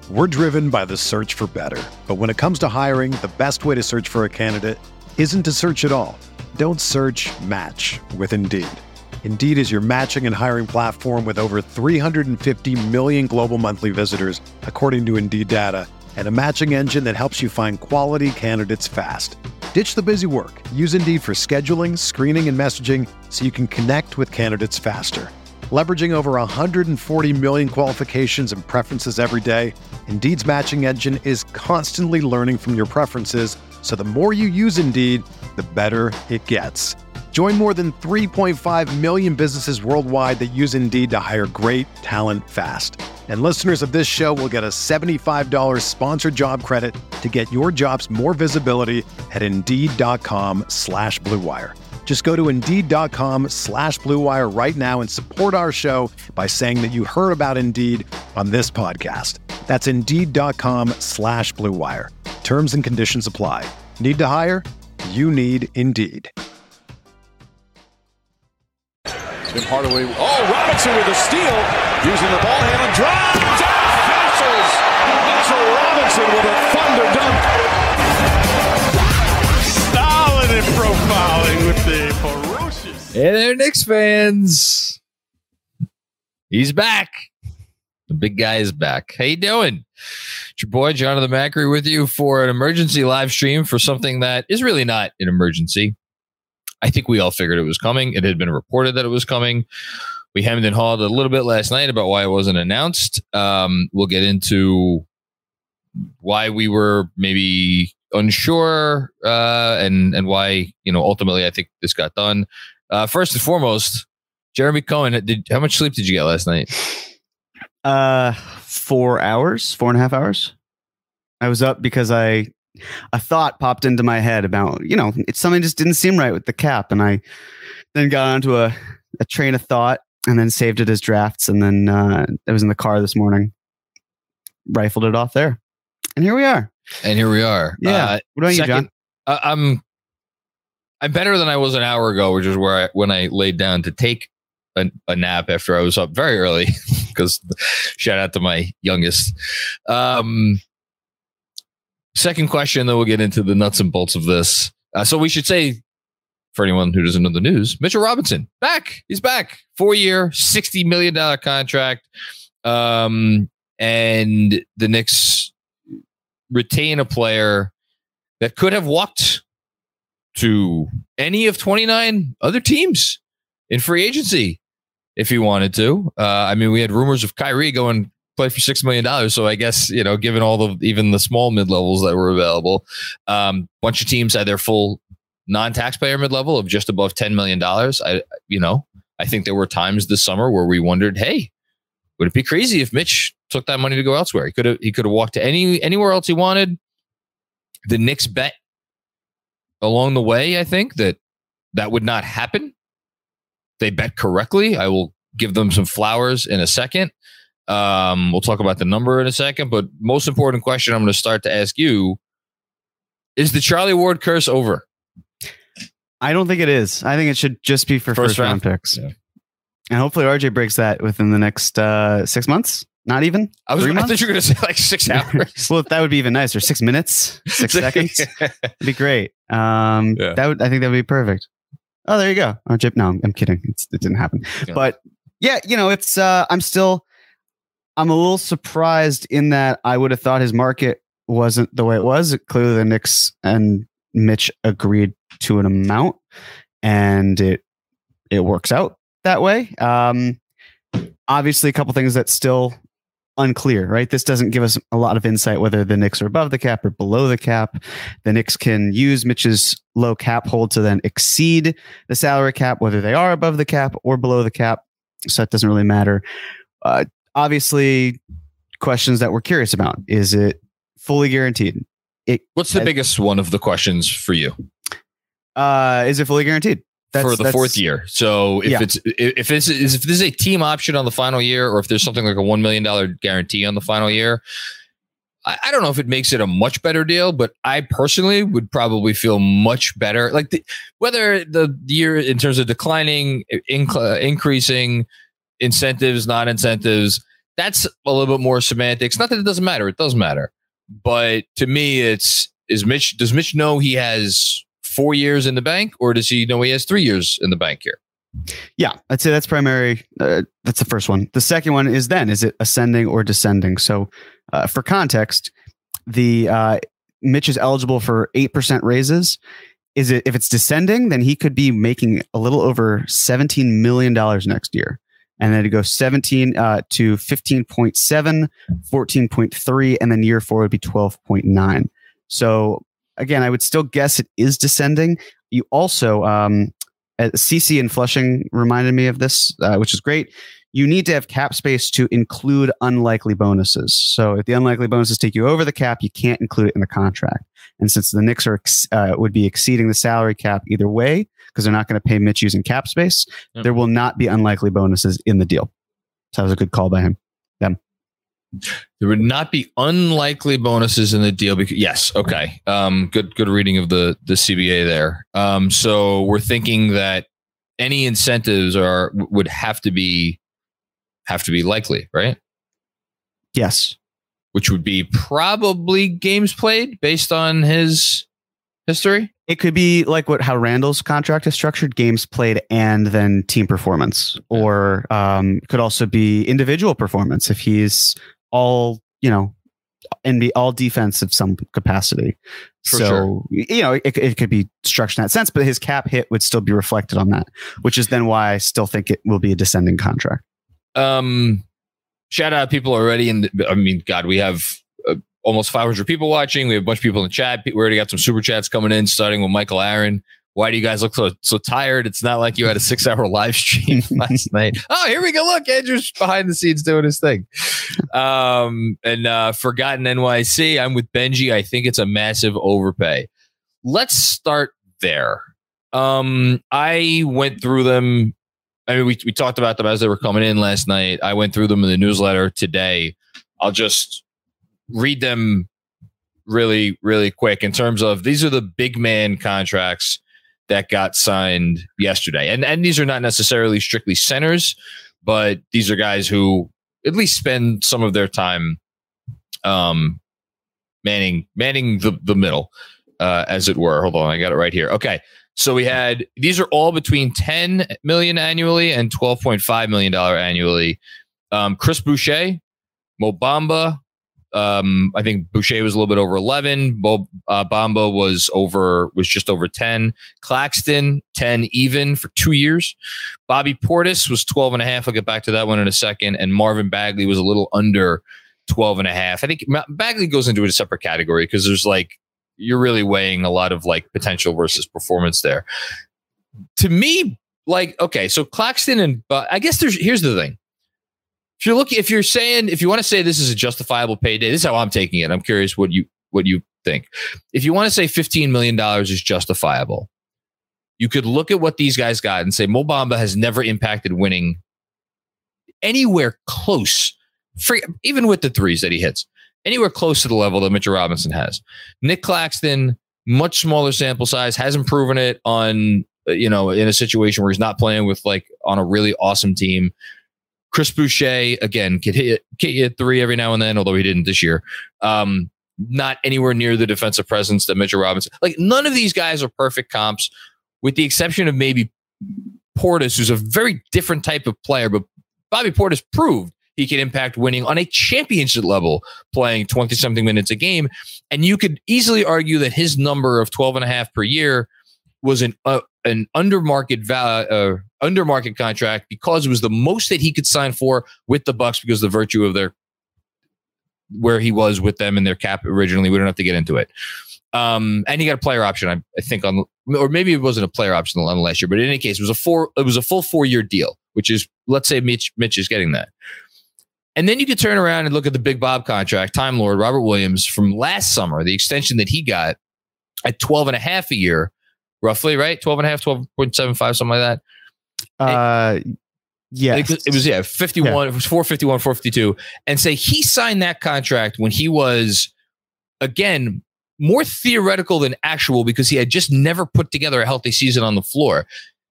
We're driven by the search for better. But when it comes to hiring, the best way to search for a candidate isn't to search at all. Don't search, match with Indeed. Indeed is your matching and hiring platform with over 350 million global monthly visitors, according to Indeed data, and a matching engine that helps you find quality candidates fast. Ditch the busy work. Use Indeed for scheduling, screening, and messaging so you can connect with candidates faster. Leveraging over 140 million qualifications and preferences every day, Indeed's matching engine is constantly learning from your preferences, so the more you use Indeed, the better it gets. Join more than 3.5 million businesses worldwide that use Indeed to hire great talent fast. And listeners of this show will get a $75 sponsored job credit to get your jobs more visibility at Indeed.com/Blue Wire. Just go to Indeed.com/Blue Wire right now and support our show by saying that you heard about Indeed on this podcast. That's Indeed.com/Blue Wire. Terms and conditions apply. Need to hire? You need Indeed. Tim Hardaway. Oh, Robinson with a steal. Using the ball handle. Drives and finishes. Mitchell Robinson with a thunder dunk. Solid in profiling with the ferocious. Hey there, Knicks fans. He's back. The big guy is back. How you doing? It's your boy, Jonathan Macri, with you for an emergency live stream for something that is really not an emergency. I think we all figured it was coming. It had been reported that it was coming. We hemmed and hawed a little bit last night about why it wasn't announced. We'll get into why we were maybe unsure and why, ultimately I think this got done. First and foremost, Jeremy Cohen, how much sleep did you get last night? 4 hours, 4.5 hours. I was up because a thought popped into my head about, it's something just didn't seem right with the cap. And I then got onto a train of thought and then saved it as drafts. And then it was in the car this morning, rifled it off there. And here we are. Yeah. What about you, John? I'm better than I was an hour ago, which is when I laid down to take a nap after I was up very early, because shout out to my youngest. Second question, then we'll get into the nuts and bolts of this. So we should say, for anyone who doesn't know the news, Mitchell Robinson, back. He's back. 4-year, $60 million contract. And the Knicks retain a player that could have walked to any of 29 other teams in free agency if he wanted to. We had rumors of Kyrie going play for $6 million. So I guess, given even the small mid-levels that were available, bunch of teams had their full non-taxpayer mid-level of just above $10 million. I think there were times this summer where we wondered, hey, would it be crazy if Mitch took that money to go elsewhere? He could have walked to anywhere else he wanted. The Knicks bet along the way, I think, that would not happen. They bet correctly. I will give them some flowers in a second. We'll talk about the number in a second, but most important question I'm going to start to ask you is the Charlie Ward curse over? I don't think it is. I think it should just be for first round picks. Yeah. And hopefully RJ breaks that within the next 6 months. Not even. I thought you were going to say like 6 hours. Well, that would be even nicer. 6 minutes, 6 seconds. It'd be great. I think that would be perfect. Oh, there you go. RJ. No, I'm kidding. It didn't happen. Yeah. But yeah, it's, I'm a little surprised in that I would have thought his market wasn't the way it was. Clearly the Knicks and Mitch agreed to an amount and it works out that way. Obviously a couple things that's still unclear, right? This doesn't give us a lot of insight whether the Knicks are above the cap or below the cap. The Knicks can use Mitch's low cap hold to then exceed the salary cap, whether they are above the cap or below the cap. So that doesn't really matter. Obviously, questions that we're curious about. Is it fully guaranteed? What's the biggest one of the questions for you? Is it fully guaranteed? For the fourth year. So if this is a team option on the final year, or if there's something like a $1 million guarantee on the final year, I don't know if it makes it a much better deal, but I personally would probably feel much better. Like whether the year in terms of declining, increasing, incentives, non-incentives, that's a little bit more semantics. Not that it doesn't matter. It does matter. But to me, does Mitch know he has 4 years in the bank, or does he know he has 3 years in the bank here? Yeah, I'd say that's primary. That's the first one. The second one is it ascending or descending? So for context, Mitch is eligible for 8% raises. If it's descending, then he could be making a little over $17 million next year. And then it goes 17 to 15.7, 14.3, and then year 4 would be 12.9. So again, I would still guess it is descending. You also, CC and Flushing reminded me of this, which is great. You need to have cap space to include unlikely bonuses. So if the unlikely bonuses take you over the cap, you can't include it in the contract. And since the Knicks would be exceeding the salary cap either way, because they're not going to pay Mitch using cap space, there will not be unlikely bonuses in the deal. So that was a good call by them. There would not be unlikely bonuses in the deal. Because, yes. Okay. Good reading of the CBA there. So we're thinking that any incentives would have to be likely, right? Yes. Which would be probably games played based on his history. It could be like how Randall's contract is structured, games played and then team performance, or could also be individual performance if he's all defense of some capacity. It could be structured in that sense, but his cap hit would still be reflected on that, which is then why I still think it will be a descending contract. Shout out people already. We have almost 500 people watching. We have a bunch of people in the chat. We already got some super chats coming in, starting with Michael Aaron. Why do you guys look so tired? It's not like you had a 6-hour live stream last night. Oh, here we go. Look, Andrew's behind the scenes doing his thing. And Forgotten NYC. I'm with Benji. I think it's a massive overpay. Let's start there. I went through them. I mean, we talked about them as they were coming in last night. I went through them in the newsletter today. I'll just read them really, really quick in terms of these are the big man contracts that got signed yesterday. And these are not necessarily strictly centers, but these are guys who at least spend some of their time manning the middle, as it were. Hold on, I got it right here. Okay. So these are all between $10 million annually and $12.5 million annually. Chris Boucher, Mo Bamba. I think Boucher was a little bit over 11. Bamba was just over 10. Claxton, 10 even for 2 years. Bobby Portis was 12.5. I'll get back to that one in a second. And Marvin Bagley was a little under 12.5. I think Bagley goes into a separate category because there's you're really weighing a lot of potential versus performance there. To me, okay, so Claxton and I guess here's the thing. If you want to say this is a justifiable payday, this is how I'm taking it. I'm curious what you think. If you want to say $15 million is justifiable, you could look at what these guys got and say Mo Bamba has never impacted winning anywhere close, even with the threes that he hits, anywhere close to the level that Mitchell Robinson has. Nick Claxton, much smaller sample size, hasn't proven it on, in a situation where he's not playing with on a really awesome team. Chris Boucher, again, could hit you a three every now and then, although he didn't this year. Not anywhere near the defensive presence that Mitchell Robinson. None of these guys are perfect comps, with the exception of maybe Portis, who's a very different type of player. But Bobby Portis proved he can impact winning on a championship level, playing 20-something minutes a game. And you could easily argue that his number of 12.5 per year was an undermarket contract because it was the most that he could sign for with the Bucks because of the virtue of where he was with them and their cap originally. We don't have to get into it. And he got a player option, I think, or maybe it wasn't a player option on last year, but in any case, it was a full 4-year deal, which is, let's say Mitch is getting that. And then you could turn around and look at the Big Bob contract, Time Lord, Robert Williams from last summer, the extension that he got at 12.5 a year, roughly, right? 12.5, 12.75, something like that. Yeah. It was 51. Yeah. It was 451, 452. And say he signed that contract when he was, again, more theoretical than actual because he had just never put together a healthy season on the floor.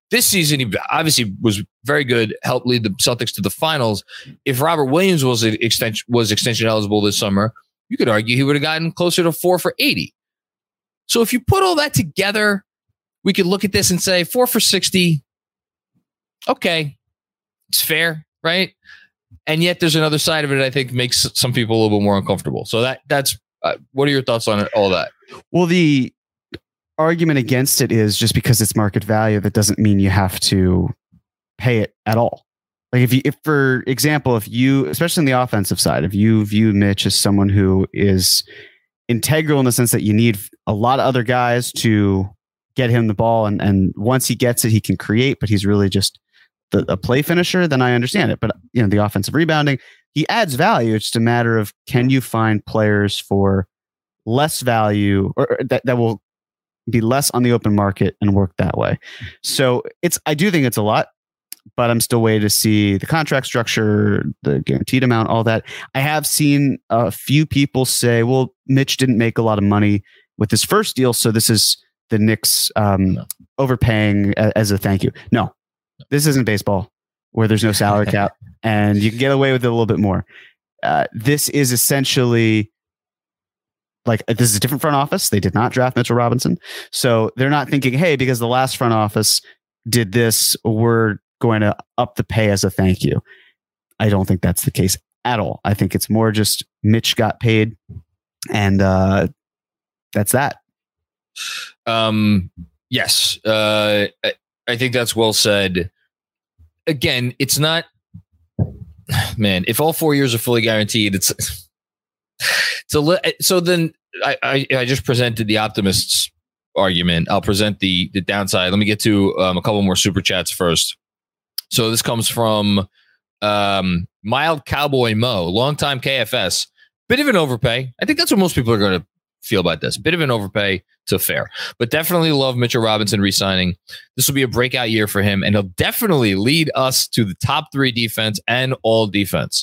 This season, he obviously was very good, helped lead the Celtics to the finals. If Robert Williams was extension eligible this summer, you could argue he would have gotten closer to 4 for 80. So if you put all that together, we could look at this and say 4 for 60. Okay, it's fair, right? And yet there's another side of it I think makes some people a little bit more uncomfortable. So that's what are your thoughts on all that? Well, the argument against it is just because it's market value, that doesn't mean you have to pay it at all. Like if for example, if you, especially on the offensive side, if you view Mitch as someone who is integral in the sense that you need a lot of other guys to get him the ball, and once he gets it, he can create, but he's really just a play finisher, then I understand it. But the offensive rebounding, he adds value. It's just a matter of, can you find players for less value, or that will be less on the open market and work that way. So I do think it's a lot, but I'm still waiting to see the contract structure, the guaranteed amount, all that. I have seen a few people say, well, Mitch didn't make a lot of money with his first deal, so this is the Knicks overpaying as a thank you. No, this isn't baseball where there's no salary cap and you can get away with it a little bit more. This is essentially like, this is a different front office. They did not draft Mitchell Robinson. So they're not thinking, hey, because the last front office did this, we're going to up the pay as a thank you. I don't think that's the case at all. I think it's more just Mitch got paid, and that's that. Yes. I think that's well said. Again, it's not, man, if all 4 years are fully guaranteed, so then I just presented the optimists argument. I'll present the downside. Let me get to a couple more super chats first. So this comes from Mild Cowboy Mo, longtime KFS. Bit of an overpay. I think that's what most people are going to feel about this. Bit of an overpay to fair, but definitely love Mitchell Robinson re-signing. This will be a breakout year for him, and he'll definitely lead us to the top 3 defense and all defense.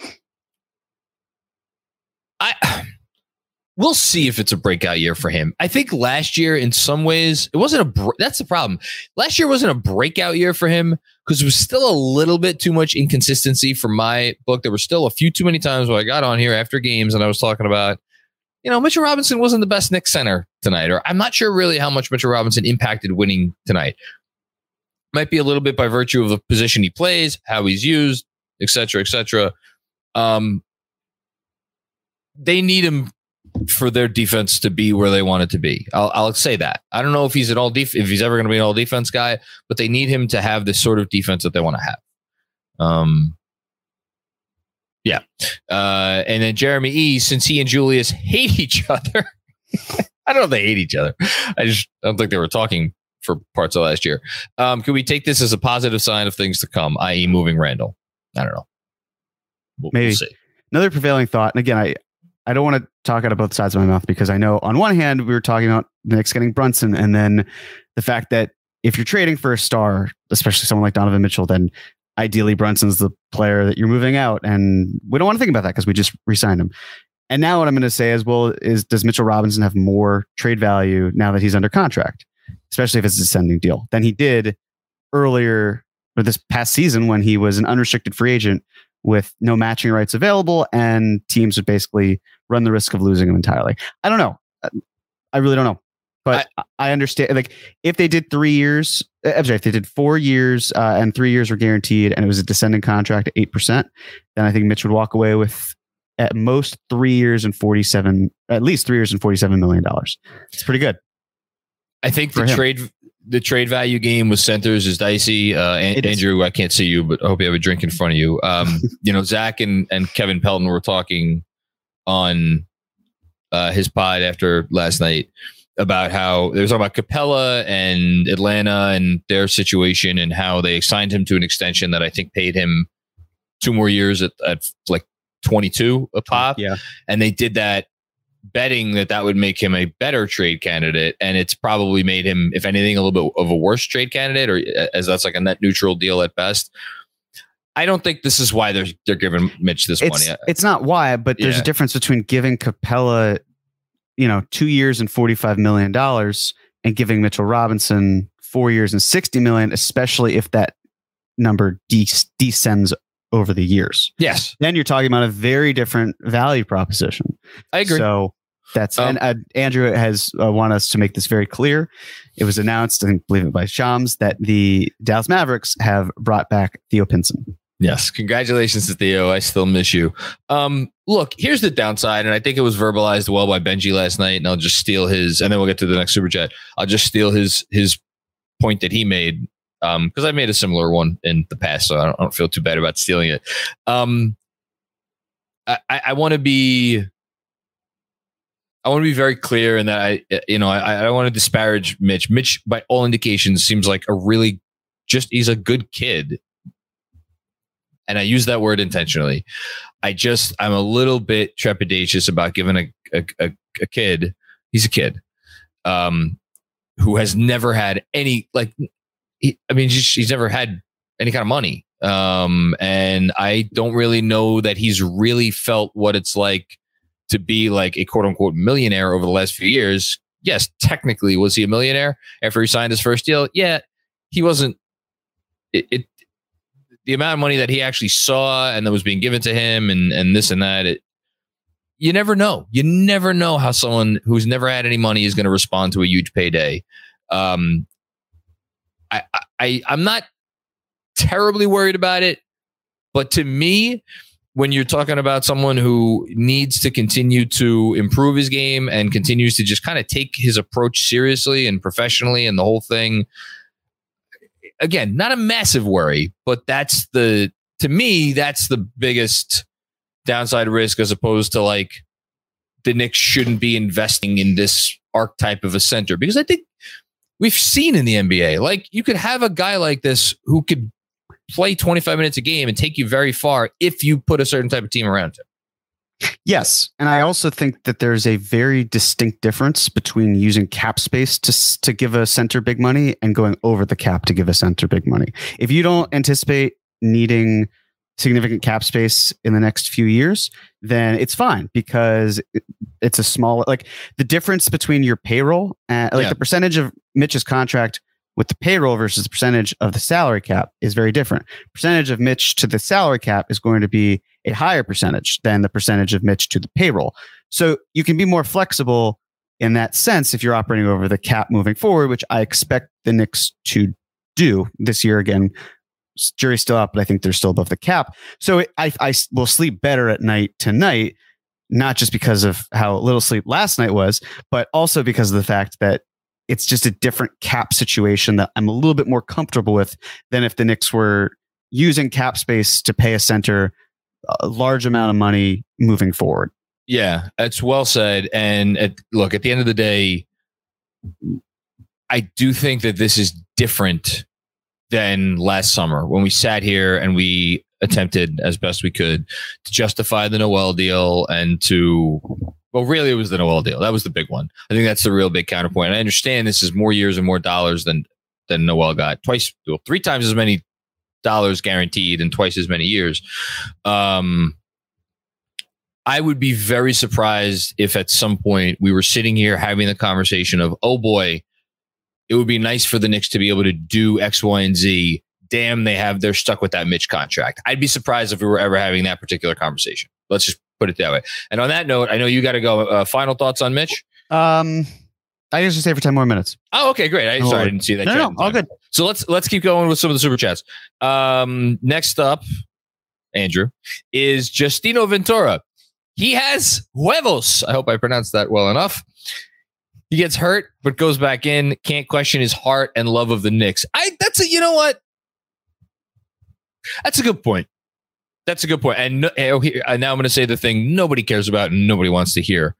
We'll see if it's a breakout year for him. I think last year, in some ways, it wasn't that's the problem. Last year wasn't a breakout year for him because there was still a little bit too much inconsistency for my book. There were still a few too many times where I got on here after games and I was talking about, Mitchell Robinson wasn't the best Knicks center tonight, or I'm not sure really how much Mitchell Robinson impacted winning tonight. Might be a little bit by virtue of the position he plays, how he's used, et cetera, et cetera. They need him for their defense to be where they want it to be. I'll say that. I don't know if he's if he's ever going to be an all defense guy, but they need him to have this sort of defense that they want to have. Yeah. And then Jeremy E., since he and Julius hate each other, I don't know if they hate each other. I don't think they were talking for parts of last year. Can we take this as a positive sign of things to come, i.e. moving Randall? I don't know. Maybe. We'll see. Another prevailing thought, and again, I don't want to talk out of both sides of my mouth, because I know on one hand, we were talking about the Knicks getting Brunson, and then the fact that if you're trading for a star, especially someone like Donovan Mitchell, then ideally Brunson's the player that you're moving out. And we don't want to think about that because we just re-signed him. And now what I'm going to say does Mitchell Robinson have more trade value now that he's under contract, especially if it's a descending deal, than he did earlier, or this past season, when he was an unrestricted free agent with no matching rights available, and teams would basically run the risk of losing him entirely. I don't know. I really don't know. But I understand, like, if they did 3 years, if they did 4 years and 3 years were guaranteed, and it was a descending contract at 8%, then I think Mitch would walk away with at most 3 years and at least 3 years and $47 million. It's pretty good. I think the trade value game with centers is dicey. Andrew, I can't see you, but I hope you have a drink in front of you. Zach and Kevin Pelton were talking on his pod after last night about how they were talking about Capella and Atlanta and their situation, and how they signed him to an extension that I think paid him 2 more years at like 22 a pop. Yeah. And they did that betting that would make him a better trade candidate. And it's probably made him, if anything, a little bit of a worse trade candidate, or as that's like a net neutral deal at best. I don't think this is why they're giving Mitch this money. It's not why, but there's a difference between giving Capella, 2 years and $45 million, and giving Mitchell Robinson 4 years and $60 million, especially if that number descends over the years. Yes. Then you're talking about a very different value proposition. I agree. So that's and Andrew has wanted us to make this very clear. It was announced, I believe it by Shams, that the Dallas Mavericks have brought back Theo Pinson. Yes. Congratulations to Theo. I still miss you. Look, here's the downside, and I think it was verbalized well by Benji last night, and I'll just steal his, and then we'll get to the next super chat. I'll just steal his point that he made, because I made a similar one in the past, so I don't feel too bad about stealing it. I want to be very clear in that I don't want to disparage Mitch. Mitch, by all indications, seems like he's a good kid. And I use that word intentionally. I'm a little bit trepidatious about giving a kid, he's a kid, who has never had any, he's never had any kind of money. And I don't really know that he's really felt what it's like to be like a quote unquote millionaire over the last few years. Yes, technically, was he a millionaire after he signed his first deal? Yeah, he wasn't. The amount of money that he actually saw and that was being given to him and this and that, you never know. You never know how someone who's never had any money is going to respond to a huge payday. I'm not terribly worried about it, but to me, when you're talking about someone who needs to continue to improve his game and continues to just kind of take his approach seriously and professionally and the whole thing, again, not a massive worry, but to me, that's the biggest downside risk, as opposed to like the Knicks shouldn't be investing in this archetype of a center, because I think we've seen in the NBA, like you could have a guy like this who could play 25 minutes a game and take you very far if you put a certain type of team around him. Yes. And I also think that there's a very distinct difference between using cap space to give a center big money and going over the cap to give a center big money. If you don't anticipate needing significant cap space in the next few years, then it's fine, because it's a small, like the difference between your payroll and the percentage of Mitch's contract with the payroll versus the percentage of the salary cap is very different. Percentage of Mitch to the salary cap is going to be a higher percentage than the percentage of Mitch to the payroll. So you can be more flexible in that sense if you're operating over the cap moving forward, which I expect the Knicks to do this year. Again, jury's still out, but I think they're still above the cap. So I will sleep better at night tonight, not just because of how little sleep last night was, but also because of the fact that it's just a different cap situation that I'm a little bit more comfortable with than if the Knicks were using cap space to pay a center a large amount of money moving forward. Yeah, that's well said. And look, at the end of the day, I do think that this is different than last summer when we sat here and we attempted as best we could to justify the Noel deal and really it was the Noel deal. That was the big one. I think that's the real big counterpoint. I understand this is more years and more dollars than Noel got. 3 times as many dollars guaranteed and twice as many years. I would be very surprised if at some point we were sitting here having the conversation of, oh boy, it would be nice for the Knicks to be able to do X, Y, and Z. Damn, they're stuck with that Mitch contract. I'd be surprised if we were ever having that particular conversation. Let's just put it that way. And on that note, I know you got to go. Final thoughts on Mitch? I usually stay for 10 more minutes. Oh, okay, great. I didn't see that. No, all good. So let's keep going with some of the super chats. Next up, Andrew, is Justino Ventura. He has huevos. I hope I pronounced that well enough. He gets hurt, but goes back in. Can't question his heart and love of the Knicks. You know what? That's a good point. That's a good point. And now I'm going to say the thing nobody cares about and nobody wants to hear.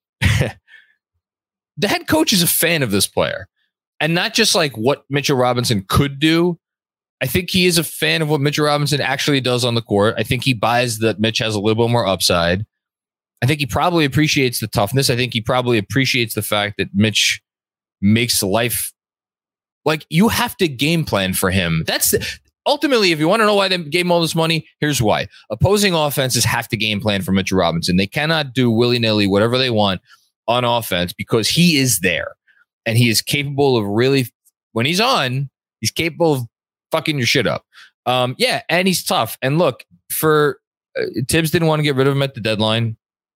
The head coach is a fan of this player, and not just like what Mitchell Robinson could do. I think he is a fan of what Mitchell Robinson actually does on the court. I think he buys that Mitch has a little bit more upside. I think he probably appreciates the toughness. I think he probably appreciates the fact that Mitch makes life like you have to game plan for him. Ultimately, if you want to know why they gave him all this money, here's why. Opposing offenses have to game plan for Mitchell Robinson. They cannot do willy-nilly whatever they want on offense because he is there and he is capable of really when he's on, he's capable of fucking your shit up. Yeah, and he's tough. And look, for Tibbs didn't want to get rid of him at the deadline.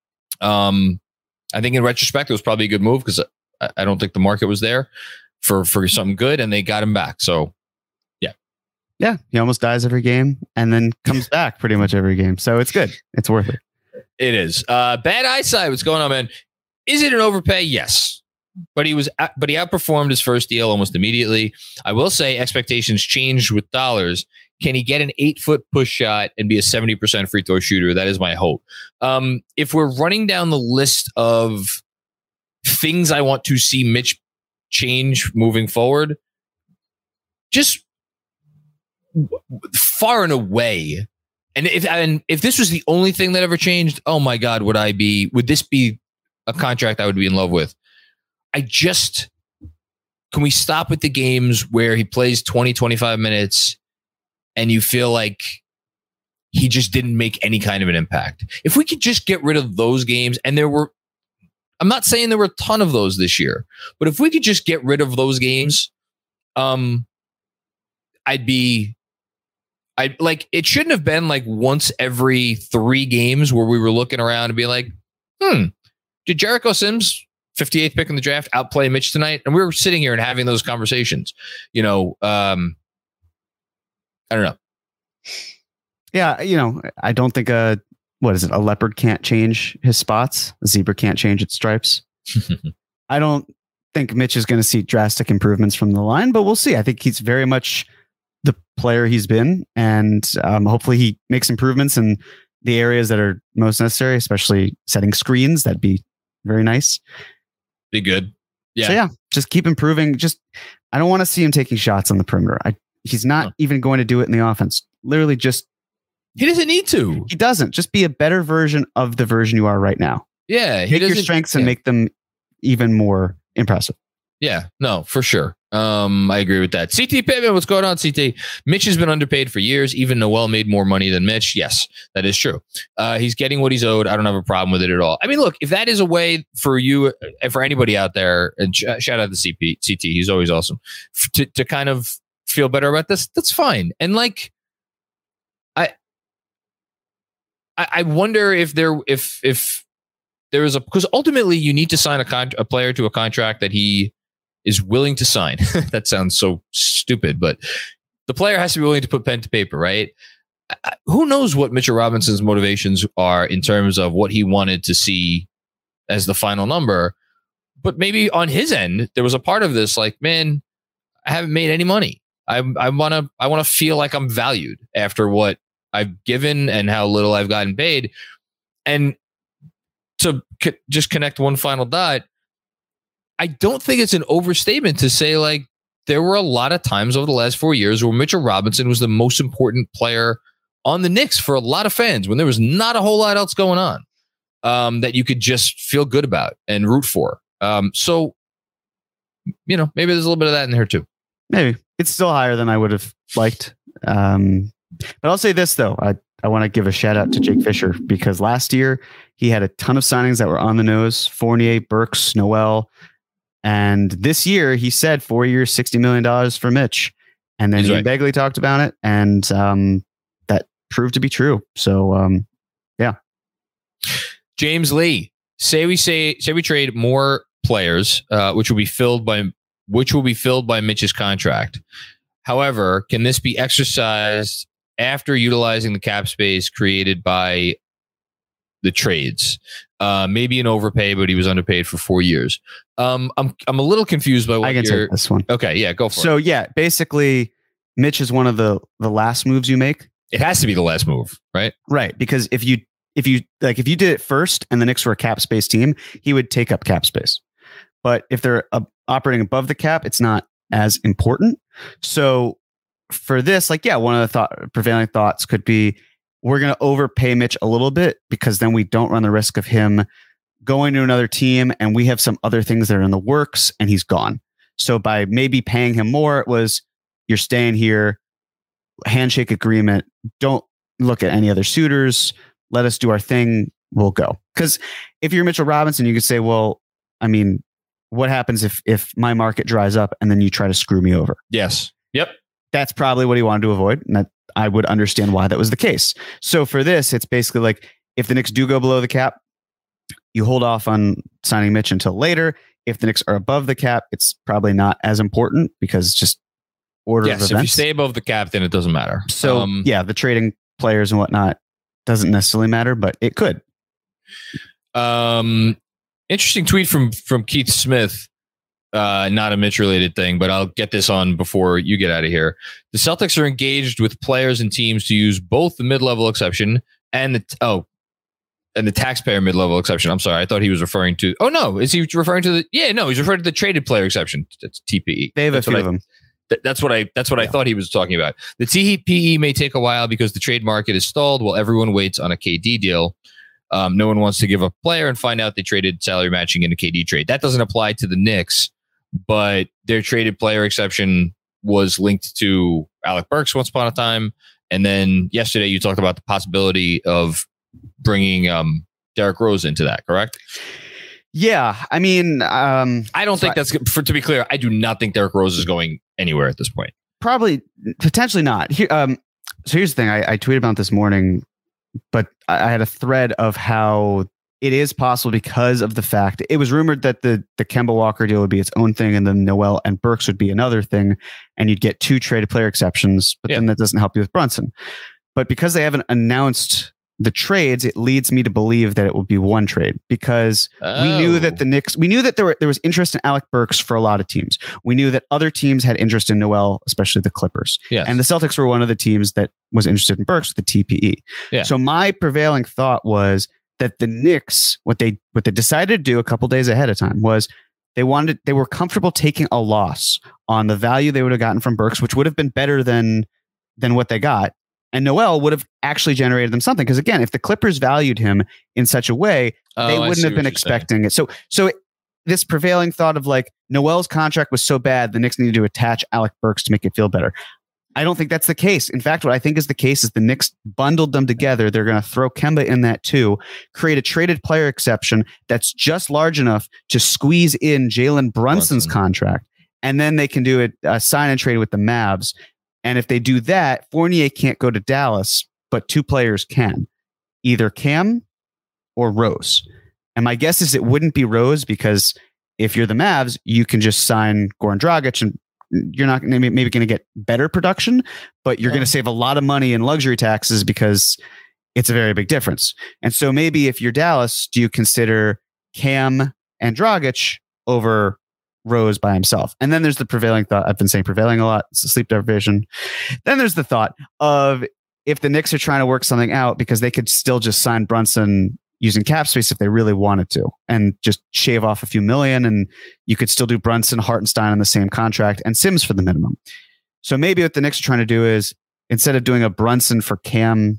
I think in retrospect, it was probably a good move because I don't think the market was there for something good, and they got him back. So, yeah. Yeah, he almost dies every game and then comes back pretty much every game. So it's good. It's worth it. It is. Bad eyesight. What's going on, man? Is it an overpay? Yes. But he outperformed his first deal almost immediately. I will say expectations changed with dollars. Can he get an 8-foot push shot and be a 70% free throw shooter? That is my hope. If we're running down the list of things I want to see Mitch change moving forward, just far and away. And if this was the only thing that ever changed, oh my God, would this be a contract I would be in love with? Can we stop with the games where he plays 20, 25 minutes and you feel like he just didn't make any kind of an impact? If we could just get rid of those games, and I'm not saying there were a ton of those this year, but if we could just get rid of those games, it shouldn't have been like once every 3 games where we were looking around and be like, did Jericho Sims, 58th pick in the draft, outplay Mitch tonight? And we were sitting here and having those conversations. I don't know. Yeah, I don't think a leopard can't change his spots. A zebra can't change its stripes. I don't think Mitch is going to see drastic improvements from the line, but we'll see. I think he's very much the player he's been, and hopefully he makes improvements in the areas that are most necessary, especially setting screens. That'd be very nice. Be good. Yeah. So yeah, just keep improving. I don't want to see him taking shots on the perimeter. He's not even going to do it in the offense. Literally he doesn't need to. He doesn't. Just be a better version of the version you are right now. Yeah. Take your strengths and make them even more impressive. Yeah, no, for sure. I agree with that. CT Pittman, what's going on, CT? Mitch has been underpaid for years. Even Noel made more money than Mitch. Yes, that is true. He's getting what he's owed. I don't have a problem with it at all. I mean, look, if that is a way for you and for anybody out there, and shout out to CT, he's always awesome, to kind of feel better about this, that's fine. And like, I wonder if there is because ultimately you need to sign a player to a contract that he is willing to sign. That sounds so stupid, but the player has to be willing to put pen to paper, right? Who knows what Mitchell Robinson's motivations are in terms of what he wanted to see as the final number, but maybe on his end, there was a part of this like, man, I haven't made any money. I want to feel like I'm valued after what I've given and how little I've gotten paid. And to just connect one final dot, I don't think it's an overstatement to say like there were a lot of times over the last 4 years where Mitchell Robinson was the most important player on the Knicks for a lot of fans when there was not a whole lot else going on that you could just feel good about and root for. So, maybe there's a little bit of that in there too. Maybe it's still higher than I would have liked. But I'll say this though. I want to give a shout out to Jake Fisher because last year he had a ton of signings that were on the nose. Fournier, Burks, Noel. And this year he said 4 years, $60 million for Mitch. And then Ian Begley talked about it. And that proved to be true. So, yeah. James Lee, say we trade more players, which will be filled by Mitch's contract. However, can this be exercised after utilizing the cap space created by the trades? Maybe an overpay, but he was underpaid for 4 years. I'm a little confused by what I can take this one. Okay, yeah, go for it. So yeah, basically, Mitch is one of the last moves you make. It has to be the last move, right? Right, because if you did it first and the Knicks were a cap space team, he would take up cap space. But if they're operating above the cap, it's not as important. So for this, one of the prevailing thoughts could be we're going to overpay Mitch a little bit because then we don't run the risk of him going to another team and we have some other things that are in the works and he's gone. So by maybe paying him more, it was you're staying here, handshake agreement. Don't look at any other suitors. Let us do our thing. We'll go. Because if you're Mitchell Robinson, you could say, well, I mean, what happens if my market dries up and then you try to screw me over? Yes. Yep. That's probably what he wanted to avoid. And that I would understand why that was the case. So for this, it's basically like if the Knicks do go below the cap, you hold off on signing Mitch until later. If the Knicks are above the cap, it's probably not as important because it's just order of events. If you stay above the cap, then it doesn't matter. So the trading players and whatnot doesn't necessarily matter, but it could. Interesting tweet from Keith Smith. Not a Mitch related thing, but I'll get this on before you get out of here. The Celtics are engaged with players and teams to use both the mid-level exception and the taxpayer mid-level exception. I'm sorry. I thought he was referring to, is he referring to he's referring to the traded player exception. That's TPE. They have a few of them. That's what I thought he was talking about. The TPE may take a while because the trade market is stalled while everyone waits on a KD deal. No one wants to give a player and find out they traded salary matching in a KD trade. That doesn't apply to the Knicks, but their traded player exception was linked to Alec Burks once upon a time. And then yesterday you talked about the possibility of bringing Derrick Rose into that, correct? Yeah. I mean, I don't think to be clear, I do not think Derrick Rose is going anywhere at this point. Probably, potentially not. Here, so here's the thing. I tweeted about this morning, but I had a thread of how it is possible because of the fact it was rumored that the Kemba Walker deal would be its own thing and then Noel and Burks would be another thing. And you'd get 2 traded player exceptions, but then that doesn't help you with Brunson. But because they haven't announced the trades, it leads me to believe that it will be 1 trade because we knew that there was interest in Alec Burks for a lot of teams. We knew that other teams had interest in Noel, especially the Clippers. Yes. And the Celtics were one of the teams that was interested in Burks with the TPE. Yeah. So my prevailing thought was that the Knicks, what they decided to do a couple days ahead of time was they were comfortable taking a loss on the value they would have gotten from Burks, which would have been better than what they got. And Noel would have actually generated them something. Because again, if the Clippers valued him in such a way, they wouldn't have been expecting it. So this prevailing thought of like Noel's contract was so bad, the Knicks needed to attach Alec Burks to make it feel better. I don't think that's the case. In fact, what I think is the case is the Knicks bundled them together. They're going to throw Kemba in that too, create a traded player exception that's just large enough to squeeze in Jalen Brunson's contract. And then they can do a sign and trade with the Mavs. And if they do that, Fournier can't go to Dallas, but 2 players can, either Cam or Rose. And my guess is it wouldn't be Rose because if you're the Mavs, you can just sign Goran Dragic and you're not maybe going to get better production, but you're going to save a lot of money in luxury taxes because it's a very big difference. And so maybe if you're Dallas, do you consider Cam and Dragic over Rose by himself? And then there's the prevailing thought. I've been saying prevailing a lot. It's a sleep deprivation. Then there's the thought of if the Knicks are trying to work something out because they could still just sign Brunson using cap space if they really wanted to and just shave off a few million and you could still do Brunson, Hartenstein on the same contract and Sims for the minimum. So maybe what the Knicks are trying to do is instead of doing a Brunson for Cam,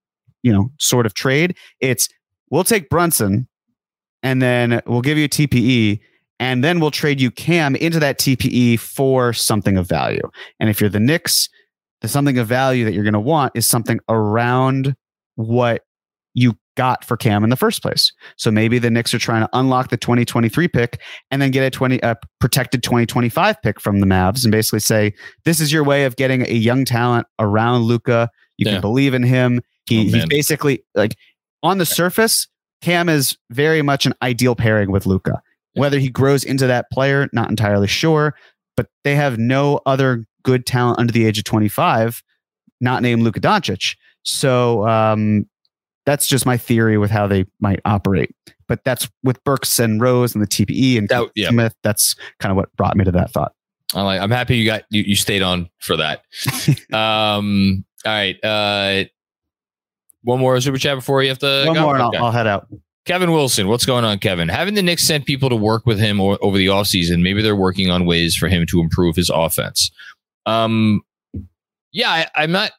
sort of trade, it's we'll take Brunson and then we'll give you a TPE and then we'll trade you Cam into that TPE for something of value. And if you're the Knicks, the something of value that you're going to want is something around what you got for Cam in the first place. So maybe the Knicks are trying to unlock the 2023 pick and then get a protected 2025 pick from the Mavs and basically say, this is your way of getting a young talent around Luka. You can believe in him. He's basically like on the surface, Cam is very much an ideal pairing with Luka. Whether he grows into that player, not entirely sure, but they have no other good talent under the age of 25, not named Luka Doncic. So that's just my theory with how they might operate. But that's with Burks and Rose and the TPE and Smith. That's kind of what brought me to that thought. I'm happy you stayed on for that. All right. One more super chat before you have to go. One more and I'll head out. Kevin Wilson, what's going on, Kevin? Haven't the Knicks sent people to work with him over the offseason? Maybe they're working on ways for him to improve his offense. I'm not.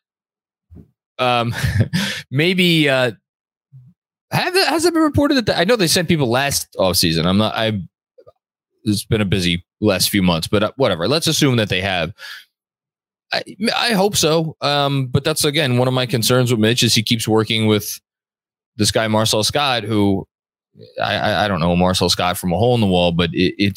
Maybe has it been reported that I know they sent people last offseason? It's been a busy last few months, but whatever. Let's assume that they have. I hope so. But that's again one of my concerns with Mitch is he keeps working with this guy Marcel Scott, who I don't know Marcel Scott from a hole in the wall, but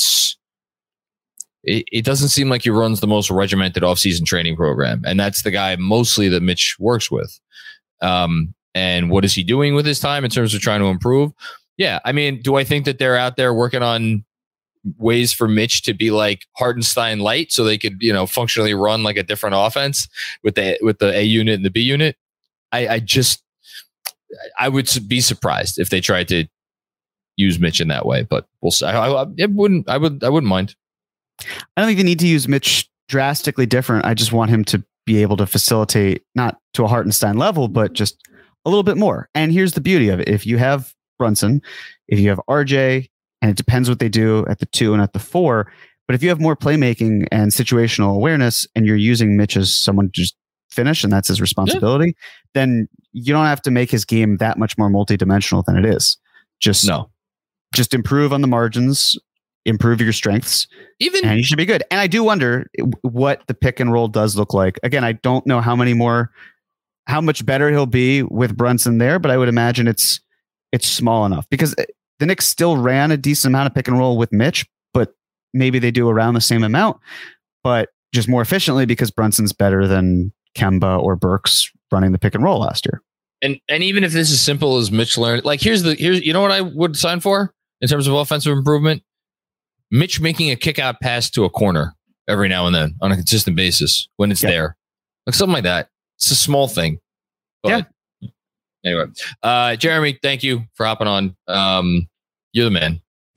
it doesn't seem like he runs the most regimented offseason training program. And that's the guy mostly that Mitch works with. And what is he doing with his time in terms of trying to improve? Yeah. I mean, do I think that they're out there working on ways for Mitch to be like Hartenstein light so they could, functionally run like a different offense with the A unit and the B unit? I would be surprised if they tried to use Mitch in that way, but we'll see. I wouldn't mind. I don't think they need to use Mitch drastically different. I just want him to be able to facilitate, not to a Hartenstein level, but just a little bit more. And here's the beauty of it. If you have Brunson, if you have RJ, and it depends what they do at the 2 and at the 4, but if you have more playmaking and situational awareness and you're using Mitch as someone to just finish and that's his responsibility, then you don't have to make his game that much more multidimensional than it is. Just improve on the margins, improve your strengths, and you should be good. And I do wonder what the pick and roll does look like. Again, I don't know how much better he'll be with Brunson there, but I would imagine it's small enough because the Knicks still ran a decent amount of pick and roll with Mitch, but maybe they do around the same amount, but just more efficiently because Brunson's better than Kemba or Burks running the pick and roll last year. And even if this is simple as Mitch learned, like here's you know what I would sign for in terms of offensive improvement? Mitch making a kick out pass to a corner every now and then on a consistent basis when it's there. Like something like that. It's a small thing. But anyway, Jeremy, thank you for hopping on. You're the man.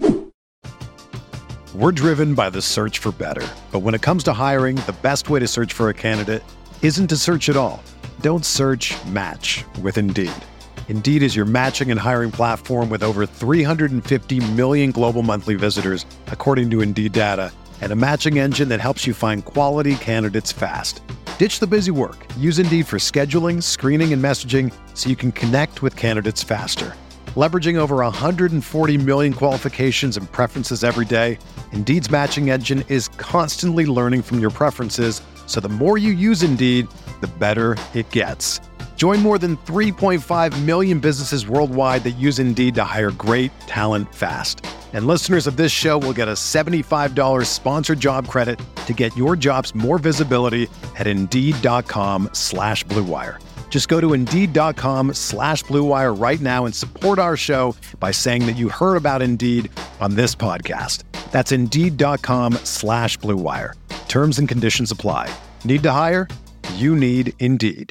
We're driven by the search for better. But when it comes to hiring, the best way to search for a candidate isn't to search at all. Don't search, match with Indeed. Indeed is your matching and hiring platform with over 350 million global monthly visitors, according to Indeed data, and a matching engine that helps you find quality candidates fast. Ditch the busy work. Use Indeed for scheduling, screening, and messaging so you can connect with candidates faster. Leveraging over 140 million qualifications and preferences every day, Indeed's matching engine is constantly learning from your preferences, so the more you use Indeed, the better it gets. Join more than 3.5 million businesses worldwide that use Indeed to hire great talent fast. And listeners of this show will get a $75 sponsored job credit to get your jobs more visibility at Indeed.com/Blue Wire. Just go to Indeed.com/Blue Wire right now and support our show by saying that you heard about Indeed on this podcast. That's Indeed.com/Blue Wire. Terms and conditions apply. Need to hire? You need Indeed.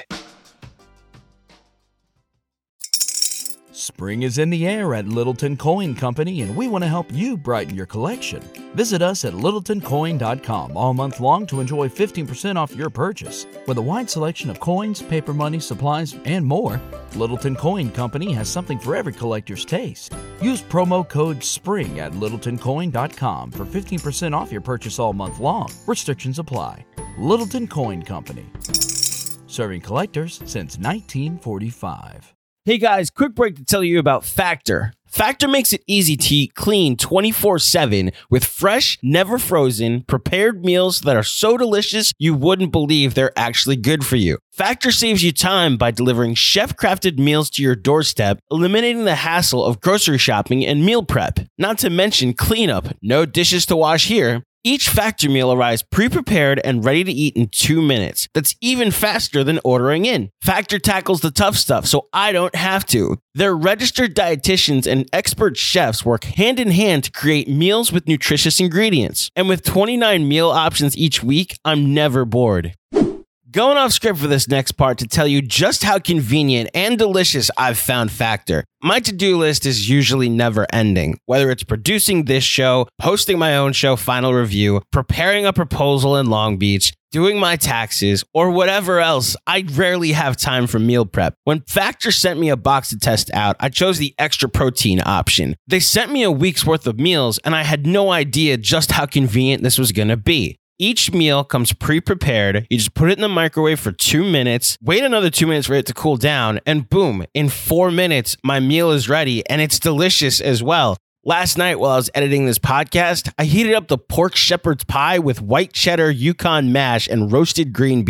Spring is in the air at Littleton Coin Company, and we want to help you brighten your collection. Visit us at littletoncoin.com all month long to enjoy 15% off your purchase. With a wide selection of coins, paper money, supplies, and more, Littleton Coin Company has something for every collector's taste. Use promo code SPRING at littletoncoin.com for 15% off your purchase all month long. Restrictions apply. Littleton Coin Company. Serving collectors since 1945. Hey guys, quick break to tell you about Factor. Factor makes it easy to eat clean 24/7 with fresh, never frozen, prepared meals that are so delicious you wouldn't believe they're actually good for you. Factor saves you time by delivering chef-crafted meals to your doorstep, eliminating the hassle of grocery shopping and meal prep. Not to mention cleanup, no dishes to wash here. Each Factor meal arrives pre-prepared and ready to eat in 2 minutes. That's even faster than ordering in. Factor tackles the tough stuff, so I don't have to. Their registered dietitians and expert chefs work hand in hand to create meals with nutritious ingredients. And with 29 meal options each week, I'm never bored. Going off script for this next part to tell you just how convenient and delicious I've found Factor. My to-do list is usually never ending. Whether it's producing this show, hosting my own show, Final Review, preparing a proposal in Long Beach, doing my taxes, or whatever else, I rarely have time for meal prep. When Factor sent me a box to test out, I chose the extra protein option. They sent me a week's worth of meals, and I had no idea just how convenient this was going to be. Each meal comes pre-prepared. You just put it in the microwave for 2 minutes, wait another 2 minutes for it to cool down, and boom, in 4 minutes, my meal is ready, and it's delicious as well. Last night, while I was editing this podcast, I heated up the pork shepherd's pie with white cheddar Yukon mash and roasted green beans.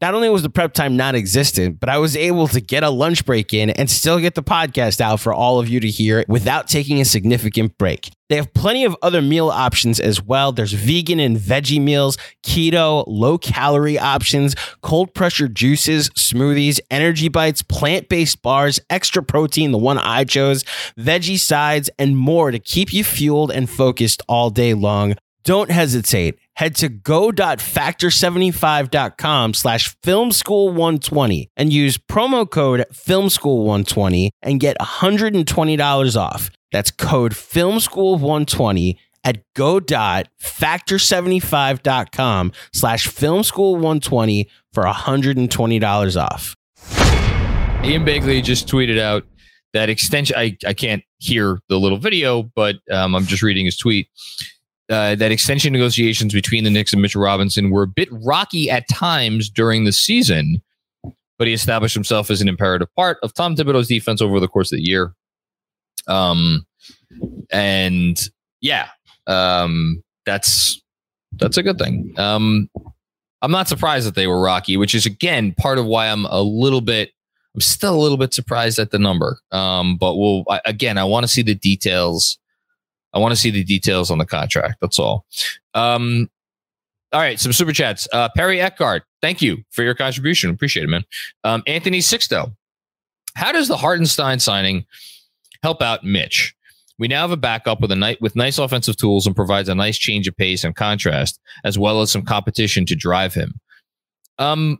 Not only was the prep time non-existent, but I was able to get a lunch break in and still get the podcast out for all of you to hear without taking a significant break. They have plenty of other meal options as well. There's vegan and veggie meals, keto, low-calorie options, cold pressure juices, smoothies, energy bites, plant-based bars, extra protein, the one I chose, veggie sides, and more to keep you fueled and focused all day long. Don't hesitate. Head to go.factor75.com/filmschool120 and use promo code filmschool120 and get $120 off. That's code filmschool120 at go.factor75.com/filmschool120 for $120 off. Ian Begley just tweeted out that extension. I can't hear the little video, but I'm just reading his tweet. That extension negotiations between the Knicks and Mitchell Robinson were a bit rocky at times during the season, but he established himself as an imperative part of Tom Thibodeau's defense over the course of the year. That's a good thing. I'm not surprised that they were rocky, which is again part of why I'm still a little bit surprised at the number. But I want to see the details. I want to see the details on the contract. That's all. All right, some super chats. Perry Eckhart, thank you for your contribution. Appreciate it, man. Anthony Sixto, how does the Hartenstein signing help out Mitch? We now have a backup with nice offensive tools and provides a nice change of pace and contrast, as well as some competition to drive him. I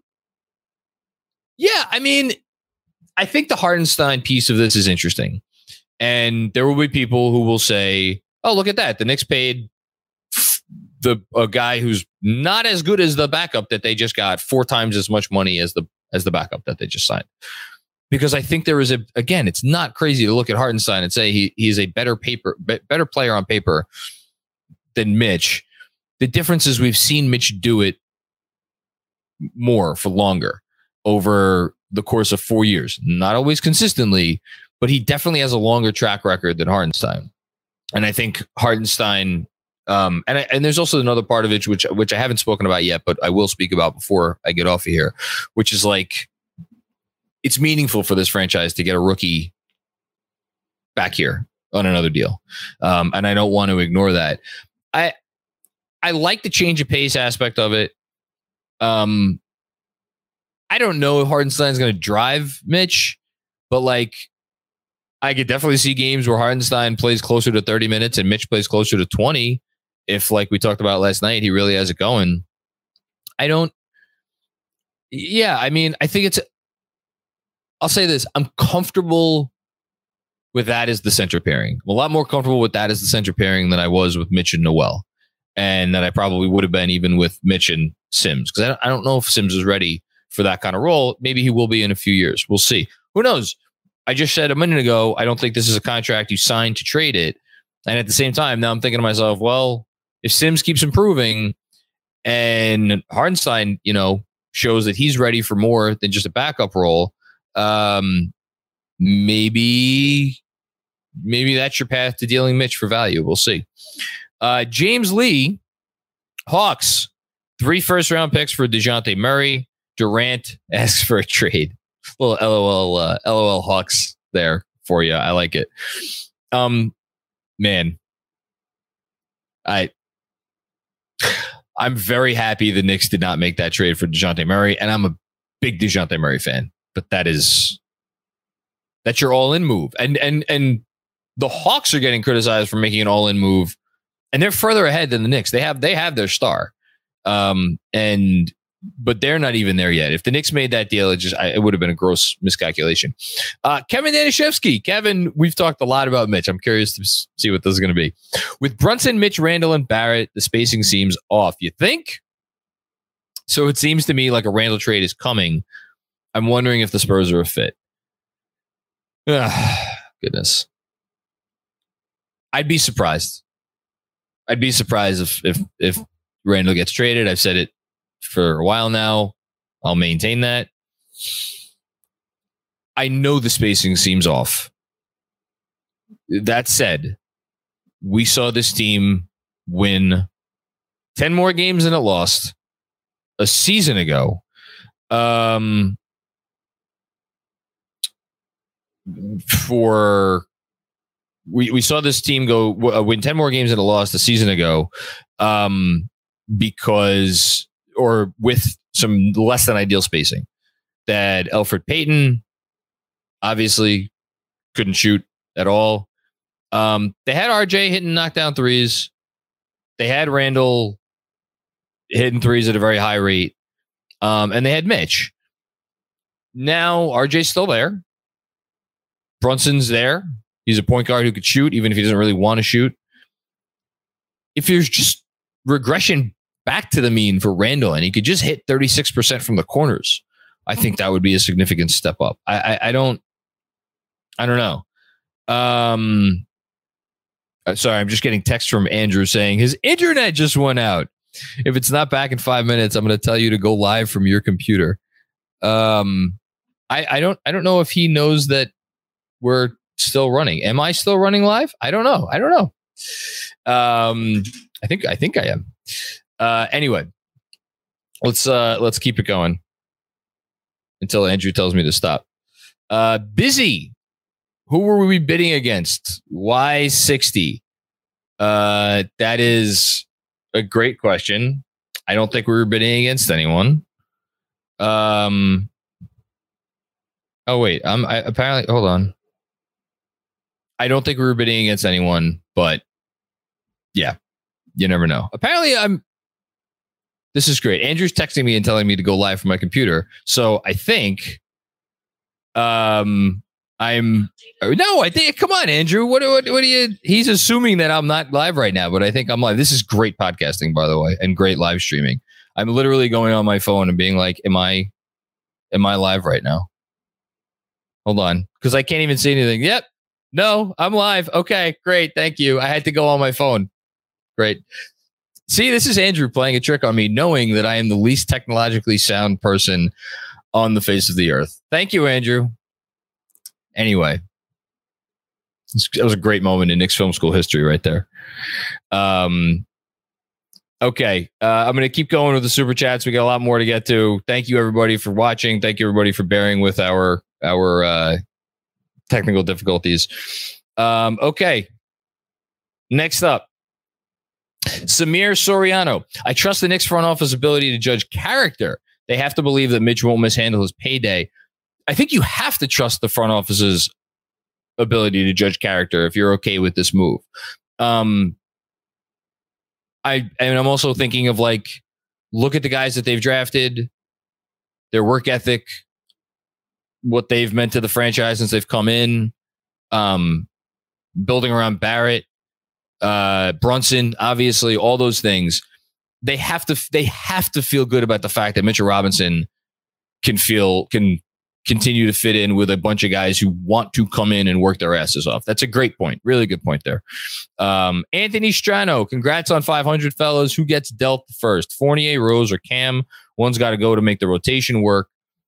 think the Hartenstein piece of this is interesting. And there will be people who will say, oh, look at that. The Knicks paid a guy who's not as good as the backup that they just got 4 times as much money as the backup that they just signed. Because I think there is it's not crazy to look at Hartenstein and say he's a better player on paper than Mitch. The difference is we've seen Mitch do it more for longer over the course of 4 years. Not always consistently, but he definitely has a longer track record than Hartenstein. And I think Hartenstein, and there's also another part of it, which I haven't spoken about yet, but I will speak about before I get off of here, which is like, it's meaningful for this franchise to get a rookie back here on another deal. And I don't want to ignore that. I like the change of pace aspect of it. I don't know if Hartenstein's going to drive Mitch, but like, I could definitely see games where Hartenstein plays closer to 30 minutes and Mitch plays closer to 20. If, like we talked about last night, he really has it going. I think I'll say this. I'm comfortable with that as the center pairing. I'm a lot more comfortable with that as the center pairing than I was with Mitch and Noel. And that I probably would have been even with Mitch and Sims. Because I don't know if Sims is ready for that kind of role. Maybe he will be in a few years. We'll see. Who knows? I just said a minute ago, I don't think this is a contract you signed to trade it. And at the same time, now I'm thinking to myself, well, if Sims keeps improving and Hartenstein, shows that he's ready for more than just a backup role, maybe that's your path to dealing Mitch for value. We'll see. James Lee, Hawks, 3 first-round picks for DeJounte Murray. Durant asks for a trade. Little LOL Hawks there for you. I like it. Man, I'm very happy the Knicks did not make that trade for DeJounte Murray, and I'm a big DeJounte Murray fan. But that's your all-in move, and the Hawks are getting criticized for making an all-in move, and they're further ahead than the Knicks. They have their star, but they're not even there yet. If the Knicks made that deal, it would have been a gross miscalculation. Kevin Danishevsky. Kevin, we've talked a lot about Mitch. I'm curious to see what this is going to be. With Brunson, Mitch, Randall, and Barrett, the spacing seems off. You think? So it seems to me like a Randall trade is coming. I'm wondering if the Spurs are a fit. Goodness. I'd be surprised. If Randall gets traded. I've said it for a while now. I'll maintain that. I know the spacing seems off. That said, we saw this team win 10 more games than it lost a season ago. We saw this team go win 10 more games than a loss a season ago, because or with some less than ideal spacing. That Elfrid Payton obviously couldn't shoot at all. They had RJ hitting knockdown threes. They had Randall hitting threes at a very high rate. And they had Mitch. Now RJ's still there. Brunson's there. He's a point guard who could shoot, even if he doesn't really want to shoot. If there's just regression back to the mean for Randall and he could just hit 36% from the corners, I think that would be a significant step up. I don't know. Sorry, I'm just getting text from Andrew saying his internet just went out. If it's not back in 5 minutes, I'm going to tell you to go live from your computer. I don't know if he knows that we're still running. Am I still running live? I don't know. I think I am. Anyway, let's keep it going until Andrew tells me to stop. Busy. Who were we bidding against? Why 60? That is a great question. I don't think we were bidding against anyone. Oh wait, apparently hold on. I don't think we were bidding against anyone, but yeah, you never know. Apparently this is great. Andrew's texting me and telling me to go live from my computer. So I think come on, Andrew. What do you, he's assuming that I'm not live right now, but I think I'm live. This is great podcasting, by the way, and great live streaming. I'm literally going on my phone and being like, am I live right now? Hold on. Because I can't even see anything. Yep. No, I'm live. Okay, great. Thank you. I had to go on my phone. Great. See, this is Andrew playing a trick on me, knowing that I am the least technologically sound person on the face of the earth. Thank you, Andrew. Anyway, that was a great moment in Knicks film school history right there. Okay, I'm going to keep going with the super chats. We got a lot more to get to. Thank you, everybody, for watching. Thank you, everybody, for bearing with our technical difficulties. Okay, next up, Samir Soriano. I trust the Knicks front office ability to judge character. They have to believe that Mitch won't mishandle his payday. I think you have to trust the front office's ability to judge character if you're okay with this move. I'm also thinking of look at the guys that they've drafted, their work ethic, what they've meant to the franchise since they've come in, building around Barrett, Brunson, obviously, all those things. They have to feel good about the fact that Mitchell Robinson can continue to fit in with a bunch of guys who want to come in and work their asses off. That's a great point. Really good point there. Anthony Strano, congrats on 500, fellas. Who gets dealt first? Fournier, Rose, or Cam? One's got to go to make the rotation work.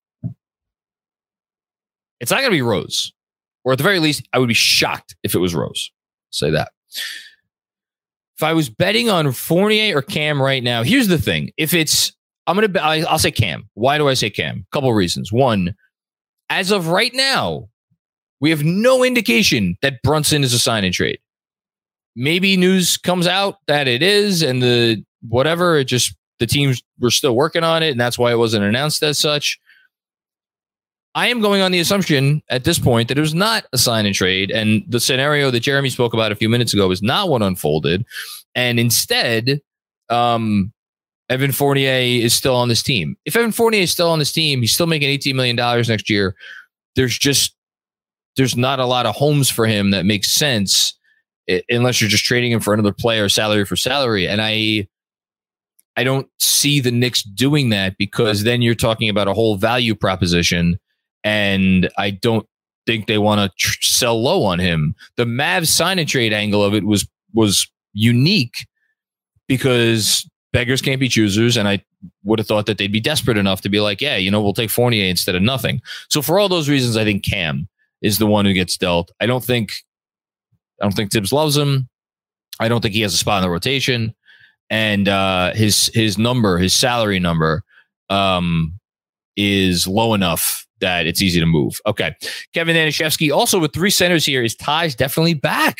It's not going to be Rose. Or at the very least, I would be shocked if it was Rose. Say that. If I was betting on Fournier or Cam right now, here's the thing. I'll say Cam. Why do I say Cam? Couple of reasons. One, as of right now, we have no indication that Brunson is a sign and trade. Maybe news comes out that it is, and the teams were still working on it, and that's why it wasn't announced as such. I am going on the assumption at this point that it was not a sign and trade, and the scenario that Jeremy spoke about a few minutes ago is not what unfolded, and instead, Evan Fournier is still on this team. If Evan Fournier is still on this team, he's still making $18 million next year. There's not a lot of homes for him that makes sense unless you're just trading him for another player, salary for salary. And I don't see the Knicks doing that, because then you're talking about a whole value proposition, and I don't think they want to sell low on him. The Mavs sign and trade angle of it was unique because beggars can't be choosers, and I would have thought that they'd be desperate enough to be like, yeah, we'll take Fournier instead of nothing. So for all those reasons, I think Cam is the one who gets dealt. I don't think Tibbs loves him. I don't think he has a spot in the rotation, and his salary number is low enough that it's easy to move. Okay. Kevin Danishevsky, also with 3 centers here, is Taj definitely back?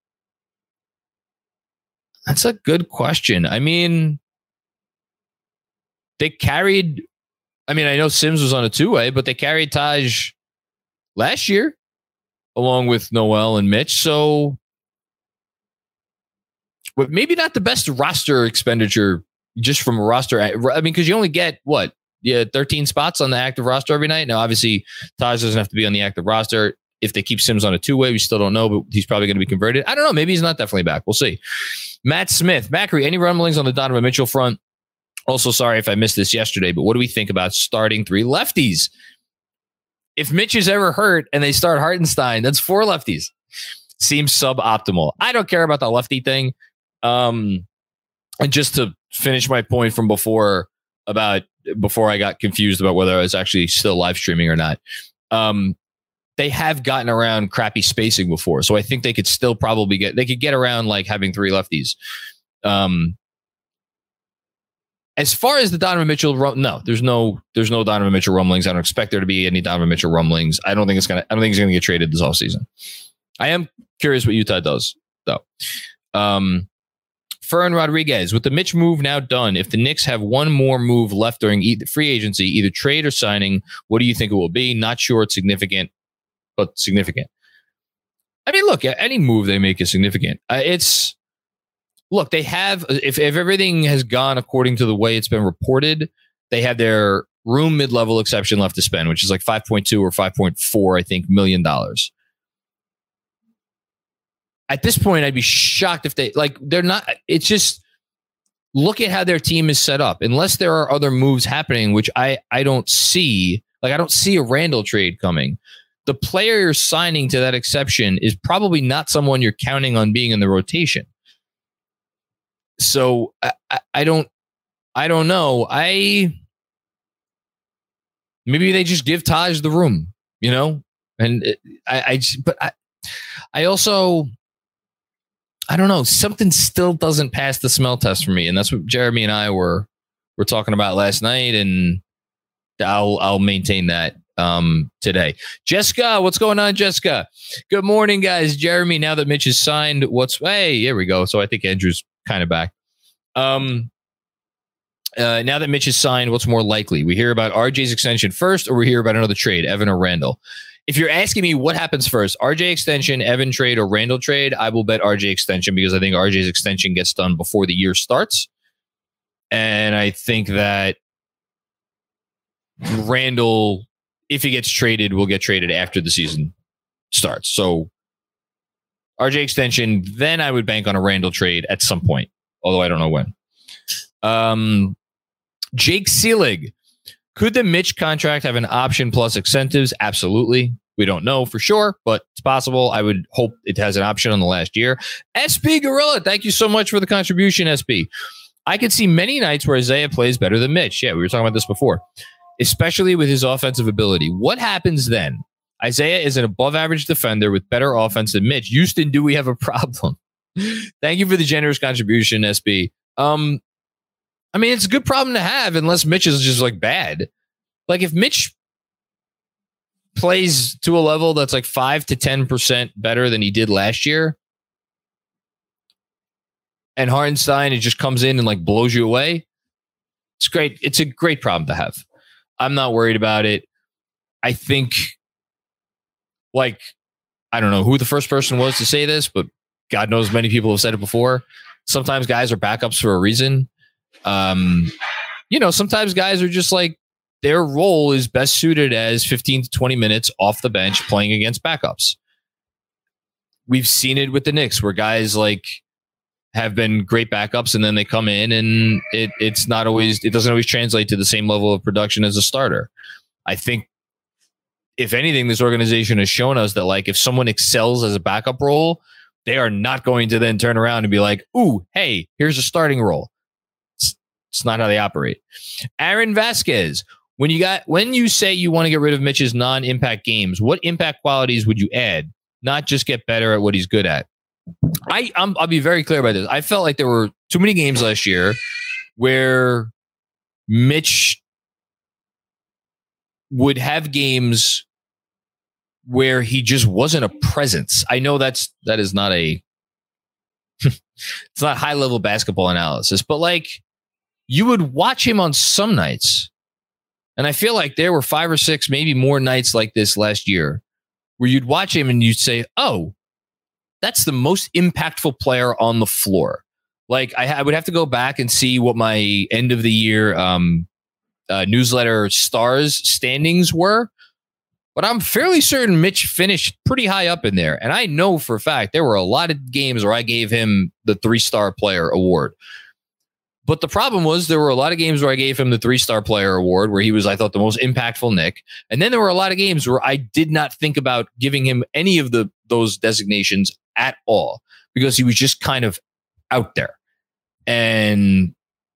That's a good question. I mean, they carried, I know Sims was on a 2-way, but they carried Taj last year along with Noel and Mitch. So but maybe not the best roster expenditure just from a roster. Because you only get 13 spots on the active roster every night. Now, obviously, Taj doesn't have to be on the active roster. If they keep Sims on a 2-way, we still don't know, but he's probably going to be converted. I don't know. Maybe he's not definitely back. We'll see. Matt Smith, Macri, any rumblings on the Donovan Mitchell front? Also, sorry if I missed this yesterday, but what do we think about starting 3 lefties? If Mitch is ever hurt and they start Hartenstein, that's 4 lefties. Seems suboptimal. I don't care about the lefty thing. And just to finish my point from before I got confused about whether I was actually still live streaming or not. They have gotten around crappy spacing before. So I think they could still probably get around like having 3 lefties. As far as the Donovan Mitchell, no, there's no Donovan Mitchell rumblings. I don't expect there to be any Donovan Mitchell rumblings. I don't think he's going to get traded this offseason. I am curious what Utah does, though. Fern Rodriguez, with the Mitch move now done, if the Knicks have one more move left during free agency, either trade or signing, what do you think it will be? Not sure it's significant, but significant. I mean, look, any move they make is significant. Look, they have, if everything has gone according to the way it's been reported, they have their room mid-level exception left to spend, which is like 5.2 or 5.4, I think, $1 million. At this point, I'd be shocked if they're not, it's just, look at how their team is set up. Unless there are other moves happening, which I don't see, I don't see a Randall trade coming. The player you're signing to that exception is probably not someone you're counting on being in the rotation. So I don't know. Maybe they just give Taj the room, and I also, I don't know. Something still doesn't pass the smell test for me. And that's what Jeremy and I were talking about last night. And I'll maintain that today. Jessica, what's going on, Jessica? Good morning, guys. Jeremy, now that Mitch is signed, hey, here we go. So I think Andrew's kind of back. Now that Mitch is signed, what's more likely? We hear about RJ's extension first, or we hear about another trade, Evan or Randall? If you're asking me what happens first, RJ extension, Evan trade, or Randall trade, I will bet RJ extension because I think RJ's extension gets done before the year starts. And I think that Randall, if he gets traded, will get traded after the season starts. So RJ extension, then I would bank on a Randall trade at some point, although I don't know when. Jake Seelig. Could the Mitch contract have an option plus incentives? Absolutely. We don't know for sure, but it's possible. I would hope it has an option on the last year. SB Gorilla, thank you so much for the contribution, SB. I could see many nights where Isaiah plays better than Mitch. Yeah, we were talking about this before, especially with his offensive ability. What happens then? Isaiah is an above-average defender with better offense than Mitch. Houston, do we have a problem? Thank you for the generous contribution, SB. It's a good problem to have unless Mitch is just bad. If Mitch plays to a level that's 5 to 10% better than he did last year, and Hartenstein, it just comes in and blows you away, it's great. It's a great problem to have. I'm not worried about it. I think, I don't know who the first person was to say this, but God knows many people have said it before. Sometimes guys are backups for a reason. Sometimes guys are just their role is best suited as 15 to 20 minutes off the bench playing against backups. We've seen it with the Knicks where guys have been great backups and then they come in and it doesn't always translate to the same level of production as a starter. I think if anything, this organization has shown us that if someone excels as a backup role, they are not going to then turn around and be ooh, hey, here's a starting role. It's not how they operate. Aaron Vasquez, when you say you want to get rid of Mitch's non-impact games, what impact qualities would you add? Not just get better at what he's good at. I'll be very clear about this. I felt like there were too many games last year where Mitch would have games where he just wasn't a presence. I know that is not a it's not high level basketball analysis, but like you would watch him on some nights. And I feel like there were 5 or 6, maybe more nights like this last year where you'd watch him and you'd say, oh, that's the most impactful player on the floor. Like I would have to go back and see what my end of the year newsletter stars standings were. But I'm fairly certain Mitch finished pretty high up in there. And I know for a fact there were a lot of games where I gave him the 3-star player award. But the problem was there were a lot of games where I gave him the 3-star player award where he was, I thought, the most impactful Knick. And then there were a lot of games where I did not think about giving him any of those designations at all because he was just kind of out there and,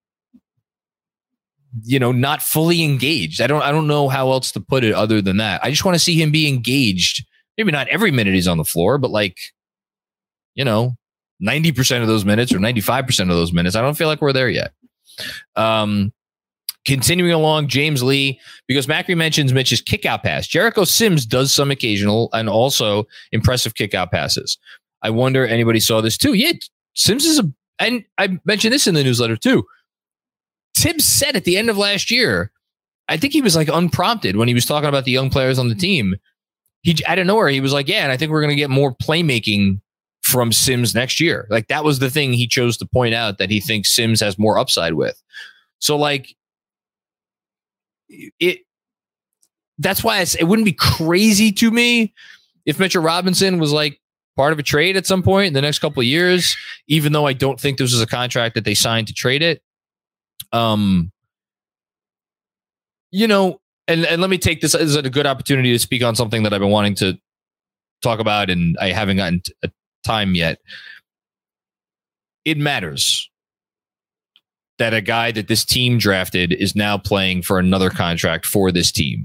you know, not fully engaged. I don't know how else to put it other than that. I just want to see him be engaged. Maybe not every minute he's on the floor, but like, you know, 90% of those minutes or 95% of those minutes. I don't feel like we're there yet. Continuing along, James Lee, because Macri mentions Mitch's kick-out pass. Jericho Sims does some occasional and also impressive kick-out passes. I wonder anybody saw this too. Yeah, Sims is and I mentioned this in the newsletter too. Tibbs said at the end of last year, I think he was like unprompted when he was talking about the young players on the team. He out of nowhere, he was like, yeah, and I think we're going to get more playmaking from Sims next year. Like that was the thing he chose to point out that he thinks Sims has more upside with. So like that's why it wouldn't be crazy to me if Mitchell Robinson was like part of a trade at some point in the next couple of years, even though I don't think this was a contract that they signed to trade it. You know, and let me take this as a good opportunity to speak on something that I've been wanting to talk about and I haven't gotten time yet. It matters that a guy that this team drafted is now playing for another contract for this team.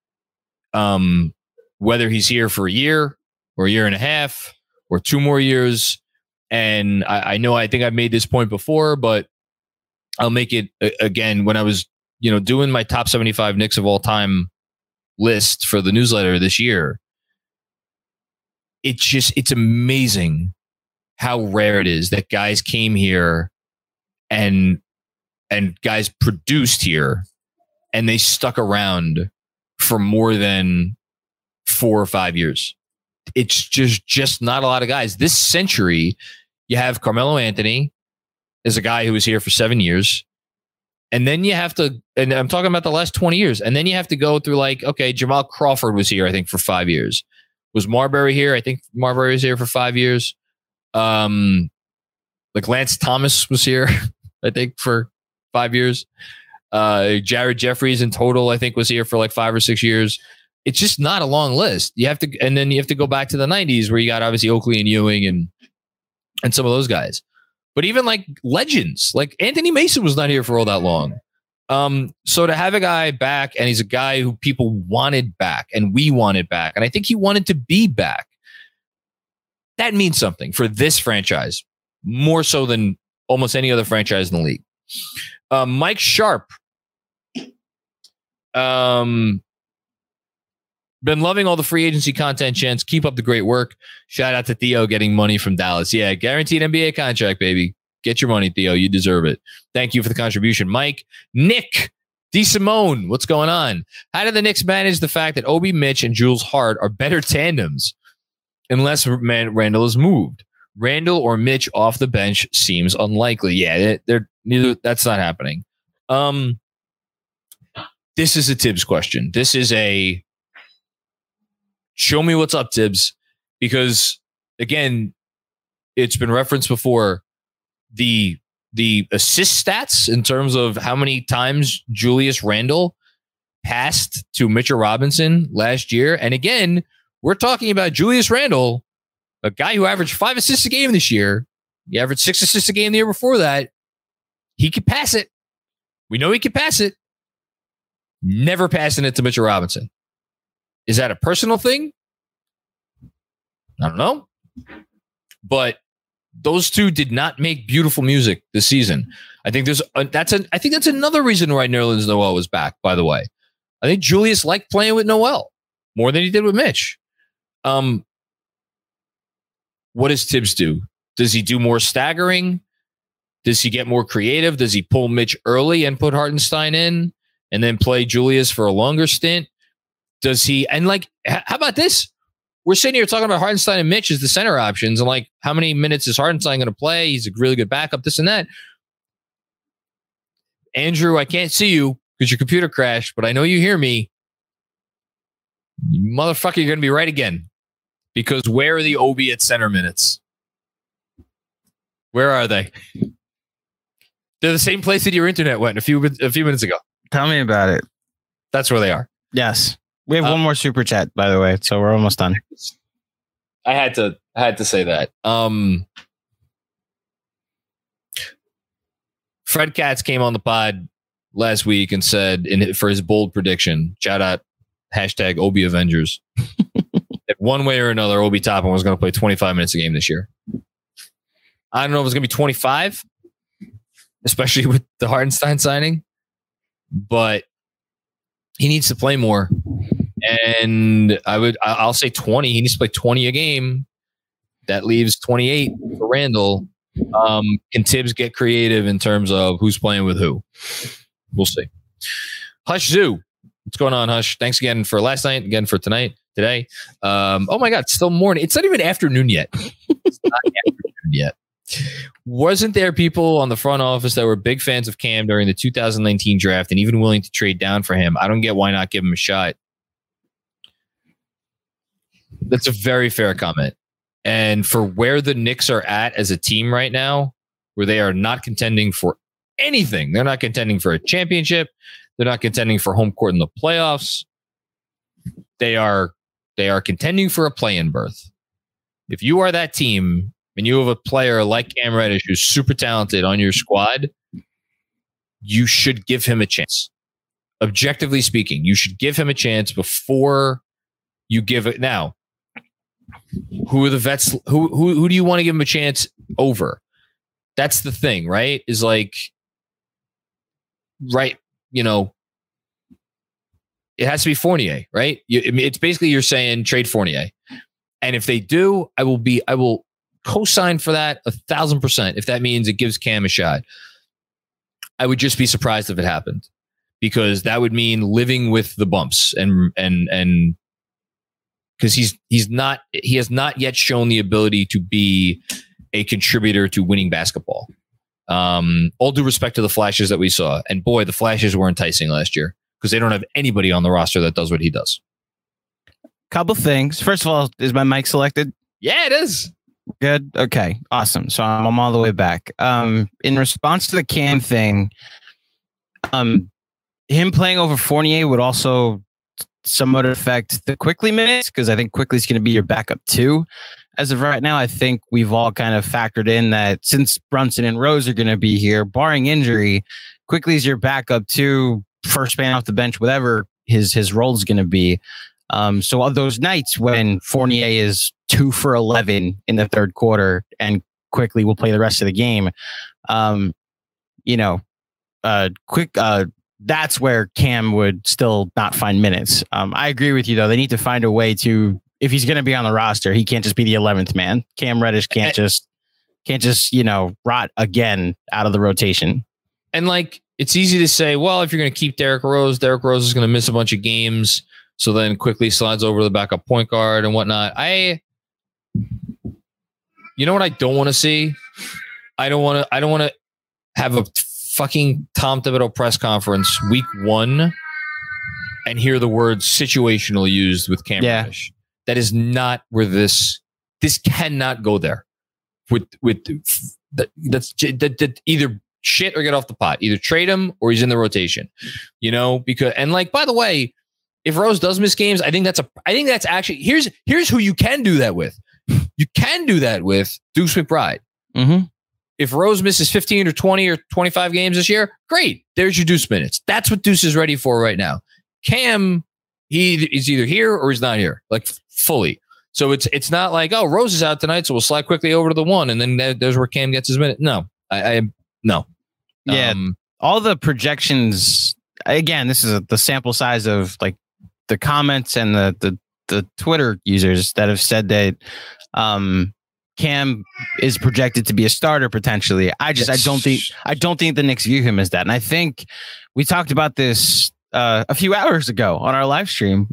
Whether he's here for a year or a year and a half or 2 more years. And I know, I think I've made this point before, but I'll make it again. When I was, you know, doing my top 75 Knicks of all time list for the newsletter this year, it's amazing how rare it is that guys came here and guys produced here and they stuck around for more than 4 or 5 years. It's just not a lot of guys. This century, you have Carmelo Anthony is a guy who was here for 7 years. And then you have to, and I'm talking about the last 20 years. And then you have to go through like, okay, Jamal Crawford was here, I think, for 5 years. Was Marbury here? I think Marbury was here for 5 years. Like Lance Thomas was here, I think, for 5 years. Jared Jeffries in total, I think, was here for like 5 or 6 years. It's just not a long list. You have to, and then you have to go back to the 90s where you got obviously Oakley and Ewing and some of those guys. But even like legends, like Anthony Mason was not here for all that long. So to have a guy back, and he's a guy who people wanted back and we wanted back, and I think he wanted to be back, that means something for this franchise, more so than almost any other franchise in the league. Mike Sharp. Been loving all the free agency content, gents. Keep up the great work. Shout out to Theo getting money from Dallas. Yeah, guaranteed NBA contract, baby. Get your money, Theo. You deserve it. Thank you for the contribution, Mike. Nick DeSimone, what's going on? How did the Knicks manage the fact that Obi, Mitch, and Jules Hart are better tandems unless Randall is moved? Randall or Mitch off the bench seems unlikely. Yeah, they're neither. That's not happening. This is a Tibbs question. This is a show me what's up, Tibbs, because again, it's been referenced before. The assist stats in terms of how many times Julius Randle passed to Mitchell Robinson last year. And again, we're talking about Julius Randle, a guy who averaged 5 assists a game this year. He averaged 6 assists a game the year before that. He could pass it. We know he could pass it. Never passing it to Mitchell Robinson. Is that a personal thing? I don't know. But those two did not make beautiful music this season. I think that's another reason why Nerlens Noel was back, by the way. I think Julius liked playing with Noel more than he did with Mitch. What does Tibbs do? Does he do more staggering? Does he get more creative? Does he pull Mitch early and put Hartenstein in and then play Julius for a longer stint? Does he, and like, how about this? We're sitting here talking about Hartenstein and Mitch as the center options. And like, how many minutes is Hartenstein going to play? He's a really good backup, this and that. Andrew, I can't see you because your computer crashed, but I know you hear me. Motherfucker, you're going to be right again. Because where are the Obi at center minutes? Where are they? They're the same place that your internet went a few minutes ago. Tell me about it. That's where they are. Yes. We have one more super chat, by the way, so we're almost done. I had to say that. Fred Katz came on the pod last week and said for his bold prediction, shout out hashtag Obi Avengers. That one way or another, Obi Toppin was going to play 25 minutes a game this year. I don't know if it's going to be 25, especially with the Hartenstein signing, but he needs to play more. And I'll say 20. He needs to play 20 a game. That leaves 28 for Randall. Can Tibbs get creative in terms of who's playing with who? We'll see. Hush Zoo. What's going on, Hush? Thanks again for last night, again for today. Oh my God, it's still morning. It's not even afternoon yet. It's not afternoon yet. Wasn't there people on the front office that were big fans of Cam during the 2019 draft and even willing to trade down for him? I don't get why not give him a shot. That's a very fair comment. And for where the Knicks are at as a team right now, where they are not contending for anything, they're not contending for a championship. They're not contending for home court in the playoffs. They are contending for a play-in berth. If you are that team and you have a player like Cam Reddish who's super talented on your squad, you should give him a chance. Objectively speaking, you should give him a chance before you give it. Now, who are the vets? Who do you want to give him a chance over? That's the thing, right? Is like, right, you know, it has to be Fournier, right? It's basically you're saying trade Fournier. And if they do, I will co-sign for that 1,000% if that means it gives Cam a shot. I would just be surprised if it happened, because that would mean living with the bumps and because he has not yet shown the ability to be a contributor to winning basketball. All due respect to the flashes that we saw, and boy, the flashes were enticing last year because they don't have anybody on the roster that does what he does. Couple things. First of all, is my mic selected? Yeah, it is. Good. Okay. Awesome. So I'm all the way back. In response to the Cam thing, him playing over Fournier would also somewhat affect the Quickly minutes, because I think Quickly's going to be your backup too. As of right now, I think we've all kind of factored in that since Brunson and Rose are going to be here, barring injury, Quickly's your backup too, first man off the bench, whatever his role is going to be. So on those nights when Fournier is 2 for 11 in the third quarter and Quickly will play the rest of the game, that's where Cam would still not find minutes. I agree with you though. They need to find a way to, if he's going to be on the roster, he can't just be the 11th man. Cam Reddish can't just rot again out of the rotation. And like, it's easy to say, well, if you're going to keep Derrick Rose is going to miss a bunch of games. So then Quickly slides over to the backup point guard and whatnot. You know what I don't want to see? I don't want to have a fucking Tom Thibodeau press conference week 1 and hear the word situational used with Cam Reddish. That is not where this cannot go there. That's either shit or get off the pot. Either trade him or he's in the rotation. Because, and like, by the way, if Rose does miss games, I think that's actually, here's who you can do that with. You can do that with Deuce McBride. Mm-hmm. If Rose misses 15 or 20 or 25 games this year, great. There's your Deuce minutes. That's what Deuce is ready for right now. Cam, he is either here or he's not here, like fully. So it's not like, oh, Rose is out tonight, so we'll slide quickly over to the 1, and then there's where Cam gets his minute. No, no. Yeah, all the projections again, this is the sample size of like the comments and the Twitter users that have said that Cam is projected to be a starter potentially. I don't think the Knicks view him as that. And I think we talked about this a few hours ago on our live stream.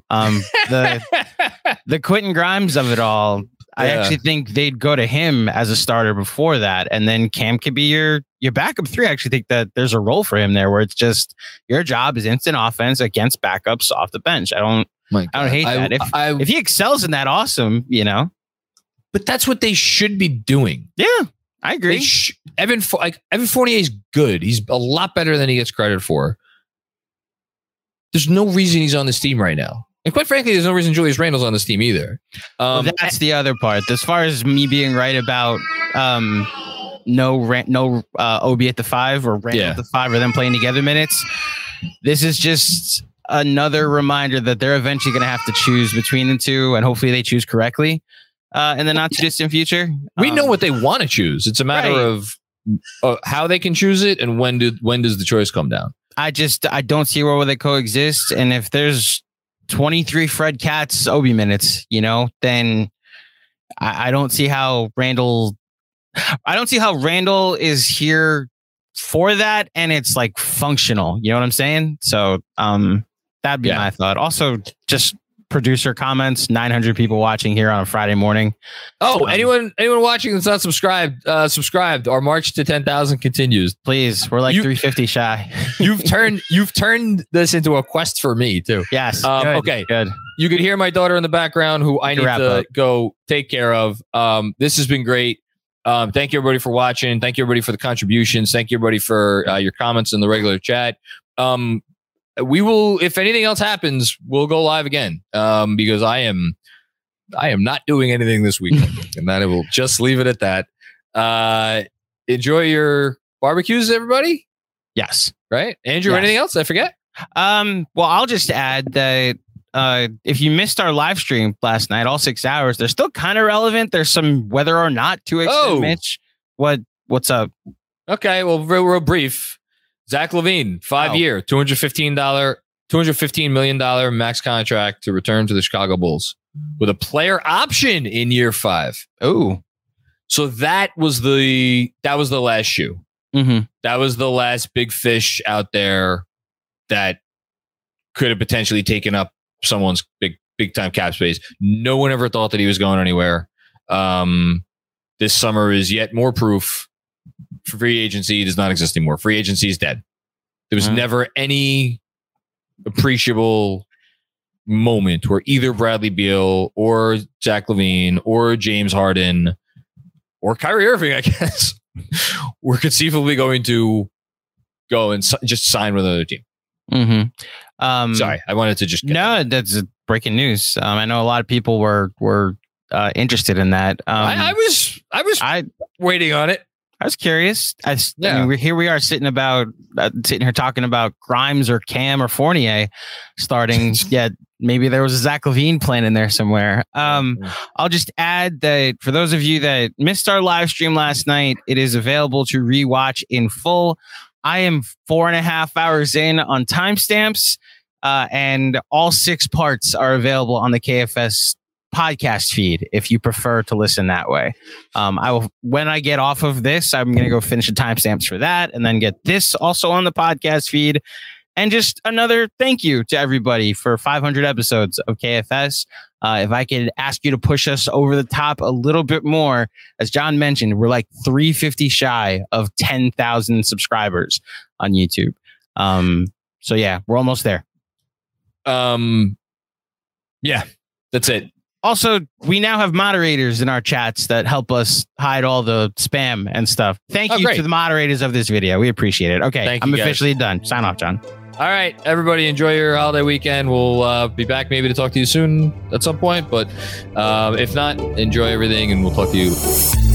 The Quentin Grimes of it all. I actually think they'd go to him as a starter before that, and then Cam could be your backup 3. I actually think that there's a role for him there where it's just your job is instant offense against backups off the bench. I don't hate that. If he excels in that, awesome, you know. But that's what they should be doing. Yeah, I agree. Evan Fournier is good. He's a lot better than he gets credit for. There's no reason he's on this team right now. And quite frankly, there's no reason Julius Randle's on this team either. Well, that's the other part. As far as me being right about no Obi at the 5 or Randle at the 5 or them playing together minutes, this is just another reminder that they're eventually going to have to choose between the two, and hopefully they choose correctly in the not too distant future. We know what they want to choose. It's a matter of how they can choose it and when does the choice come down. I don't see where they coexist, and if there's 23 Fred Katz Obi minutes, you know, then I don't see how Randle is here for that, and it's like functional. You know what I'm saying? So that'd be my thought. Also, just producer comments, 900 people watching here on a Friday morning. Oh, anyone watching that's not subscribed, subscribed. Our march to 10,000 continues. Please, we're like 350 shy. You've turned this into a quest for me too. Yes. Okay. Good. You could hear my daughter in the background, who I need to go take care of. This has been great. Thank you everybody for watching. Thank you everybody for the contributions. Thank you everybody for your comments in the regular chat. We will, if anything else happens, we'll go live again because I am not doing anything this weekend, and that will just leave it at that. Enjoy your barbecues, everybody. Yes. Right. Andrew, anything else? I forget. Well, I'll just add that if you missed our live stream last night, all 6 hours, they're still kind of relevant. There's some whether or not to extend Mitch. What's up? Okay. Well, real brief. Zach LaVine, 5-year, $215 million max contract to return to the Chicago Bulls with a player option in year 5. Oh, so that was the last shoe. Mm-hmm. That was the last big fish out there that could have potentially taken up someone's big time cap space. No one ever thought that he was going anywhere. This summer is yet more proof. Free agency does not exist anymore. Free agency is dead. There was never any appreciable moment where either Bradley Beal or Zach LaVine or James Harden or Kyrie Irving, I guess, were conceivably going to go and just sign with another team. Mm-hmm. Sorry, I wanted to just that's breaking news. I know a lot of people were interested in that. I was waiting on it. I was curious. I mean, here we are sitting here talking about Grimes or Cam or Fournier starting. Yeah, maybe there was a Zach LaVine plan in there somewhere. I'll just add that for those of you that missed our live stream last night, it is available to rewatch in full. I am 4.5 hours in on timestamps, and all 6 parts are available on the KFS podcast feed if you prefer to listen that way. I will, when I get off of this, I'm going to go finish the timestamps for that and then get this also on the podcast feed. And just another thank you to everybody for 500 episodes of KFS. If I could ask you to push us over the top a little bit more, as John mentioned, we're like 350 shy of 10,000 subscribers on YouTube. So yeah, we're almost there. Yeah, that's it. Also, we now have moderators in our chats that help us hide all the spam and stuff. Thank you to the moderators of this video. We appreciate it. Okay, I'm officially done. Sign off, John. All right, everybody, enjoy your holiday weekend. We'll be back maybe to talk to you soon at some point. But if not, enjoy everything, and we'll talk to you